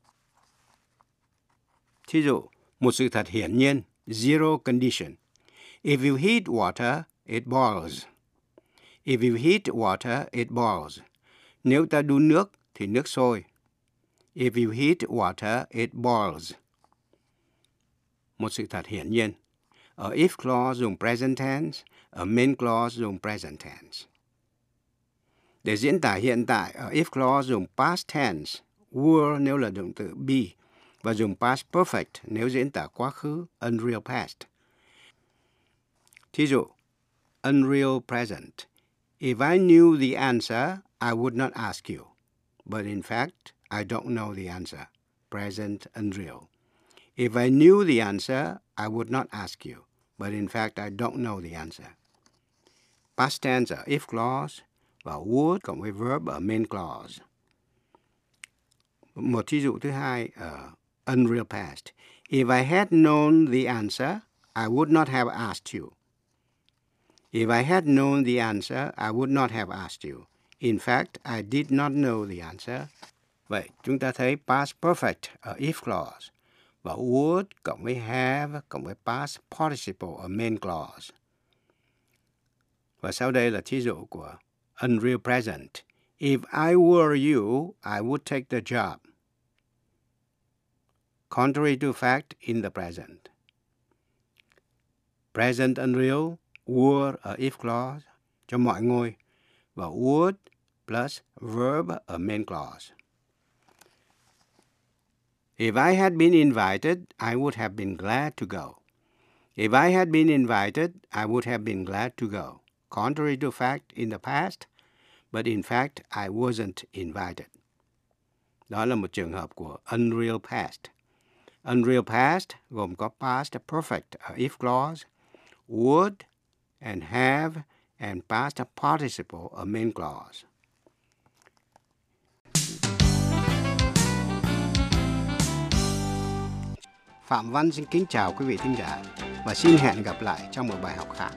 S3: Thí dụ, một sự thật hiển nhiên, zero condition. If you heat water, it boils. If you heat water, it boils. Nếu ta đun nước thì nước sôi. If you heat water, it boils. Một sự thật hiển nhiên. Ở if clause dùng present tense, ở main clause dùng present tense. Để diễn tả hiện tại, ở if clause dùng past tense, were nếu là động từ be, và dùng past perfect nếu diễn tả quá khứ, unreal past. Thí dụ, unreal present. If I knew the answer, I would not ask you. But in fact, I don't know the answer. Present unreal. If I knew the answer, I would not ask you. But in fact, I don't know the answer. Past tense ở if clause và would cộng với verb ở main clause. Một thí dụ thứ hai ở unreal past. If I had known the answer, I would not have asked you. If I had known the answer, I would not have asked you. In fact, I did not know the answer. Vậy, chúng ta thấy past perfect ở if clause và would cộng với have cộng với past participle ở main clause. Và sau đây là thí dụ của unreal present. If I were you, I would take the job. Contrary to fact in the present. Present unreal, were ở if clause cho mọi ngôi và would plus verb ở main clause. If I had been invited, I would have been glad to go. If I had been invited, I would have been glad to go. Contrary to fact in the past, but in fact, I wasn't invited. Đó là một trường hợp của unreal past. Unreal past gồm có past perfect ở if clause, would and have and past participle ở main clause. Phạm Văn xin kính chào quý vị thính giả và xin hẹn gặp lại trong một bài học khác.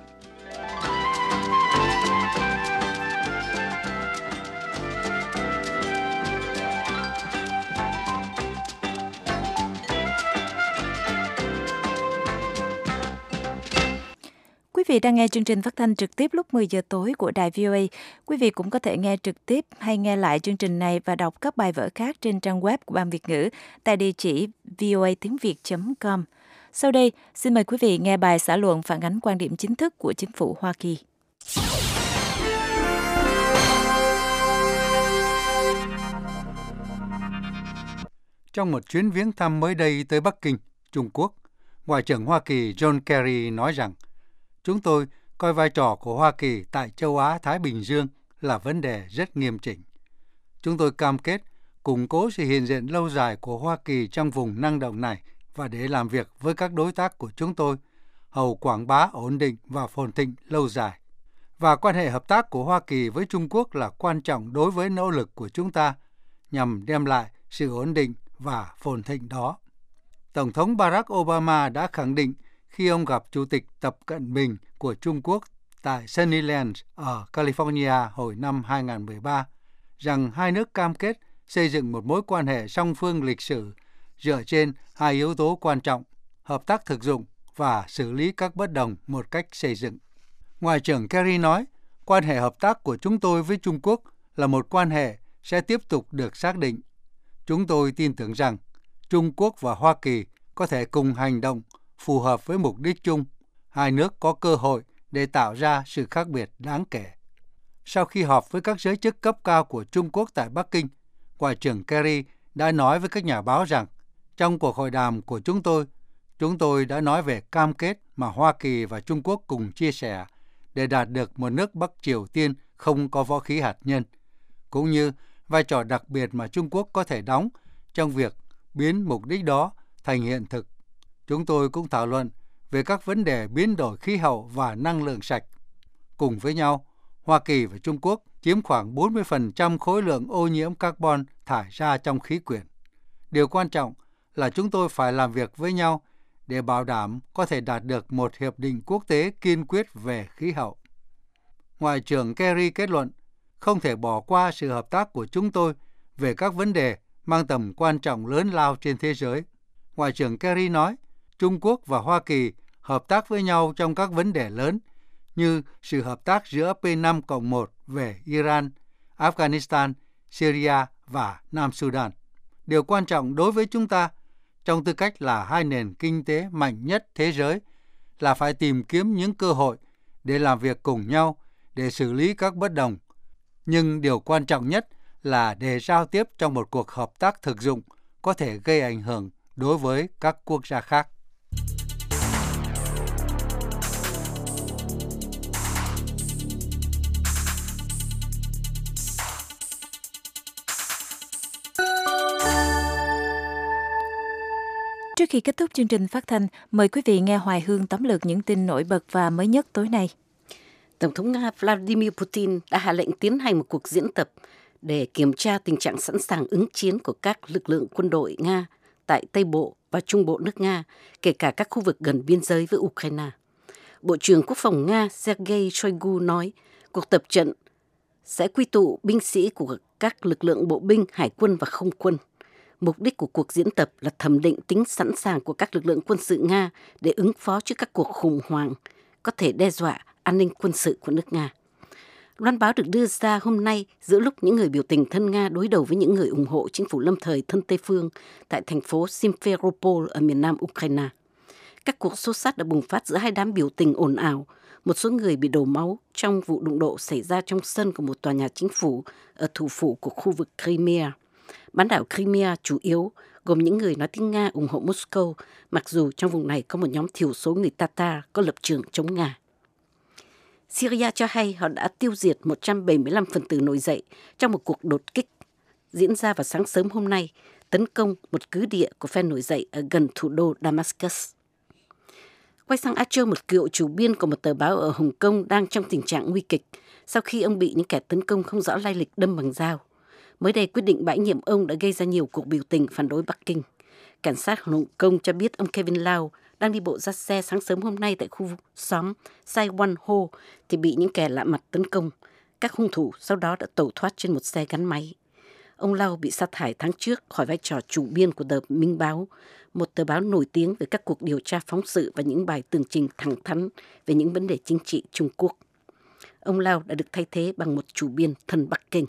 S1: Quý vị đang nghe chương trình phát thanh trực tiếp lúc 10 giờ tối của Đài VOA. Quý vị cũng có thể nghe trực tiếp hay nghe lại chương trình này và đọc các bài vở khác trên trang web của Ban Việt ngữ tại địa chỉ voatiengviet.com. Sau đây, xin mời quý vị nghe bài xã luận phản ánh quan điểm chính thức của chính phủ Hoa Kỳ.
S7: Trong một chuyến viếng thăm mới đây tới Bắc Kinh, Trung Quốc, Ngoại trưởng Hoa Kỳ John Kerry nói rằng chúng tôi coi vai trò của Hoa Kỳ tại châu Á-Thái Bình Dương là vấn đề rất nghiêm chỉnh. Chúng tôi cam kết củng cố sự hiện diện lâu dài của Hoa Kỳ trong vùng năng động này và để làm việc với các đối tác của chúng tôi, hầu quảng bá ổn định và phồn thịnh lâu dài. Và quan hệ hợp tác của Hoa Kỳ với Trung Quốc là quan trọng đối với nỗ lực của chúng ta nhằm đem lại sự ổn định và phồn thịnh đó. Tổng thống Barack Obama đã khẳng định khi ông gặp Chủ tịch Tập Cận Bình của Trung Quốc tại Sunnylands ở California hồi năm 2013 rằng hai nước cam kết xây dựng một mối quan hệ song phương lịch sử dựa trên hai yếu tố quan trọng, hợp tác thực dụng và xử lý các bất đồng một cách xây dựng. Ngoại trưởng Kerry nói, quan hệ hợp tác của chúng tôi với Trung Quốc là một quan hệ sẽ tiếp tục được xác định. Chúng tôi tin tưởng rằng Trung Quốc và Hoa Kỳ có thể cùng hành động phù hợp với mục đích chung. Hai nước có cơ hội để tạo ra sự khác biệt đáng kể. Sau khi họp với các giới chức cấp cao của Trung Quốc tại Bắc Kinh, Ngoại trưởng Kerry đã nói với các nhà báo rằng trong cuộc hội đàm của chúng tôi đã nói về cam kết mà Hoa Kỳ và Trung Quốc cùng chia sẻ để đạt được một nước Bắc Triều Tiên không có vũ khí hạt nhân, cũng như vai trò đặc biệt mà Trung Quốc có thể đóng trong việc biến mục đích đó thành hiện thực. Chúng tôi cũng thảo luận về các vấn đề biến đổi khí hậu và năng lượng sạch. Cùng với nhau, Hoa Kỳ và Trung Quốc chiếm khoảng 40% khối lượng ô nhiễm carbon thải ra trong khí quyển. Điều quan trọng là chúng tôi phải làm việc với nhau để bảo đảm có thể đạt được một hiệp định quốc tế kiên quyết về khí hậu. Ngoại trưởng Kerry kết luận không thể bỏ qua sự hợp tác của chúng tôi về các vấn đề mang tầm quan trọng lớn lao trên thế giới. Ngoại trưởng Kerry nói Trung Quốc và Hoa Kỳ hợp tác với nhau trong các vấn đề lớn như sự hợp tác giữa P5+1 về Iran, Afghanistan, Syria và Nam Sudan. Điều quan trọng đối với chúng ta, trong tư cách là hai nền kinh tế mạnh nhất thế giới, là phải tìm kiếm những cơ hội để làm việc cùng nhau, để xử lý các bất đồng. Nhưng điều quan trọng nhất là để giao tiếp trong một cuộc hợp tác thực dụng có thể gây ảnh hưởng đối với các quốc gia khác.
S1: Trước khi kết thúc chương trình phát thanh, mời quý vị nghe Hoài Hương tóm lược những tin nổi bật và mới nhất tối nay.
S2: Tổng thống Nga Vladimir Putin đã hạ lệnh tiến hành một cuộc diễn tập để kiểm tra tình trạng sẵn sàng ứng chiến của các lực lượng quân đội Nga tại Tây Bộ và Trung Bộ nước Nga, kể cả các khu vực gần biên giới với Ukraine. Bộ trưởng Quốc phòng Nga Sergei Shoigu nói cuộc tập trận sẽ quy tụ binh sĩ của các lực lượng bộ binh, hải quân và không quân. Mục đích của cuộc diễn tập là thẩm định tính sẵn sàng của các lực lượng quân sự Nga để ứng phó trước các cuộc khủng hoảng có thể đe dọa an ninh quân sự của nước Nga. Loan báo được đưa ra hôm nay giữa lúc những người biểu tình thân Nga đối đầu với những người ủng hộ chính phủ lâm thời thân Tây phương tại thành phố Simferopol ở miền nam Ukraine. Các cuộc xô xát đã bùng phát giữa hai đám biểu tình ồn ào. Một số người bị đổ máu trong vụ đụng độ xảy ra trong sân của một tòa nhà chính phủ ở thủ phủ của khu vực Crimea. Bán đảo Crimea chủ yếu gồm những người nói tiếng Nga ủng hộ Moscow, mặc dù trong vùng này có một nhóm thiểu số người Tatar có lập trường chống Nga. Syria cho hay họ đã tiêu diệt 175 phần tử nổi dậy trong một cuộc đột kích diễn ra vào sáng sớm hôm nay, tấn công một cứ địa của phe nổi dậy ở gần thủ đô Damascus. Quay sang Á Châu, một cựu chủ biên của một tờ báo ở Hồng Kông đang trong tình trạng nguy kịch sau khi ông bị những kẻ tấn công không rõ lai lịch đâm bằng dao. Mới đây, quyết định bãi nhiệm ông đã gây ra nhiều cuộc biểu tình phản đối Bắc Kinh. Cảnh sát Hồng Kông cho biết ông Kevin Lau đang đi bộ ra xe sáng sớm hôm nay tại khu xóm Sai Wan Ho thì bị những kẻ lạ mặt tấn công. Các hung thủ sau đó đã tẩu thoát trên một xe gắn máy. Ông Lau bị sa thải tháng trước khỏi vai trò chủ biên của tờ Minh Báo, một tờ báo nổi tiếng về các cuộc điều tra phóng sự và những bài tường trình thẳng thắn về những vấn đề chính trị Trung Quốc. Ông Lau đã được thay thế bằng một chủ biên thân Bắc Kinh.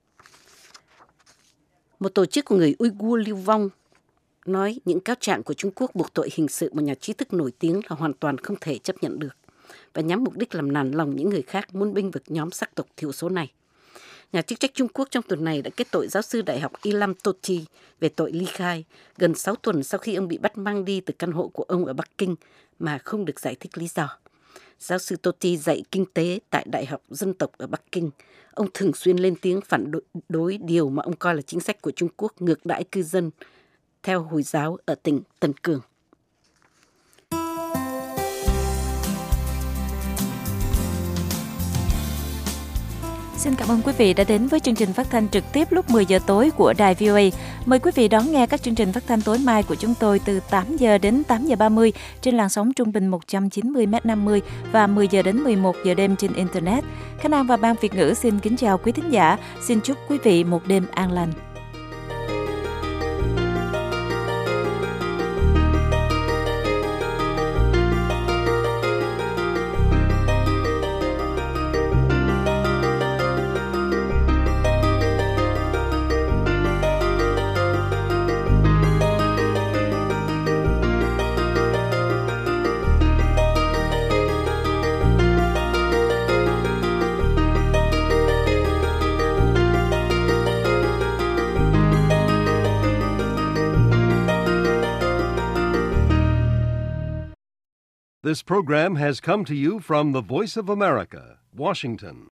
S2: Một tổ chức của người Uyghur lưu vong nói những cáo trạng của Trung Quốc buộc tội hình sự một nhà trí thức nổi tiếng là hoàn toàn không thể chấp nhận được và nhắm mục đích làm nản lòng những người khác muốn bênh vực nhóm sắc tộc thiểu số này. Nhà chức trách Trung Quốc trong tuần này đã kết tội giáo sư đại học Ilham Tohti về tội ly khai gần 6 tuần sau khi ông bị bắt mang đi từ căn hộ của ông ở Bắc Kinh mà không được giải thích lý do. Giáo sư Tohti dạy kinh tế tại Đại học Dân tộc ở Bắc Kinh. Ông thường xuyên lên tiếng phản đối điều mà ông coi là chính sách của Trung Quốc ngược đãi cư dân theo Hồi giáo ở tỉnh Tân Cương.
S1: Xin cảm ơn quý vị đã đến với chương trình phát thanh trực tiếp lúc 10 giờ tối của Đài VOA. Mời quý vị đón nghe các chương trình phát thanh tối mai của chúng tôi từ 8 giờ đến 8 giờ 30 trên làn sóng trung bình 190 m50 và 10 giờ đến 11 giờ đêm trên Internet. Khánh An và Ban Việt ngữ xin kính chào quý thính giả. Xin chúc quý vị một đêm an lành.
S8: This program has come to you from the Voice of America, Washington.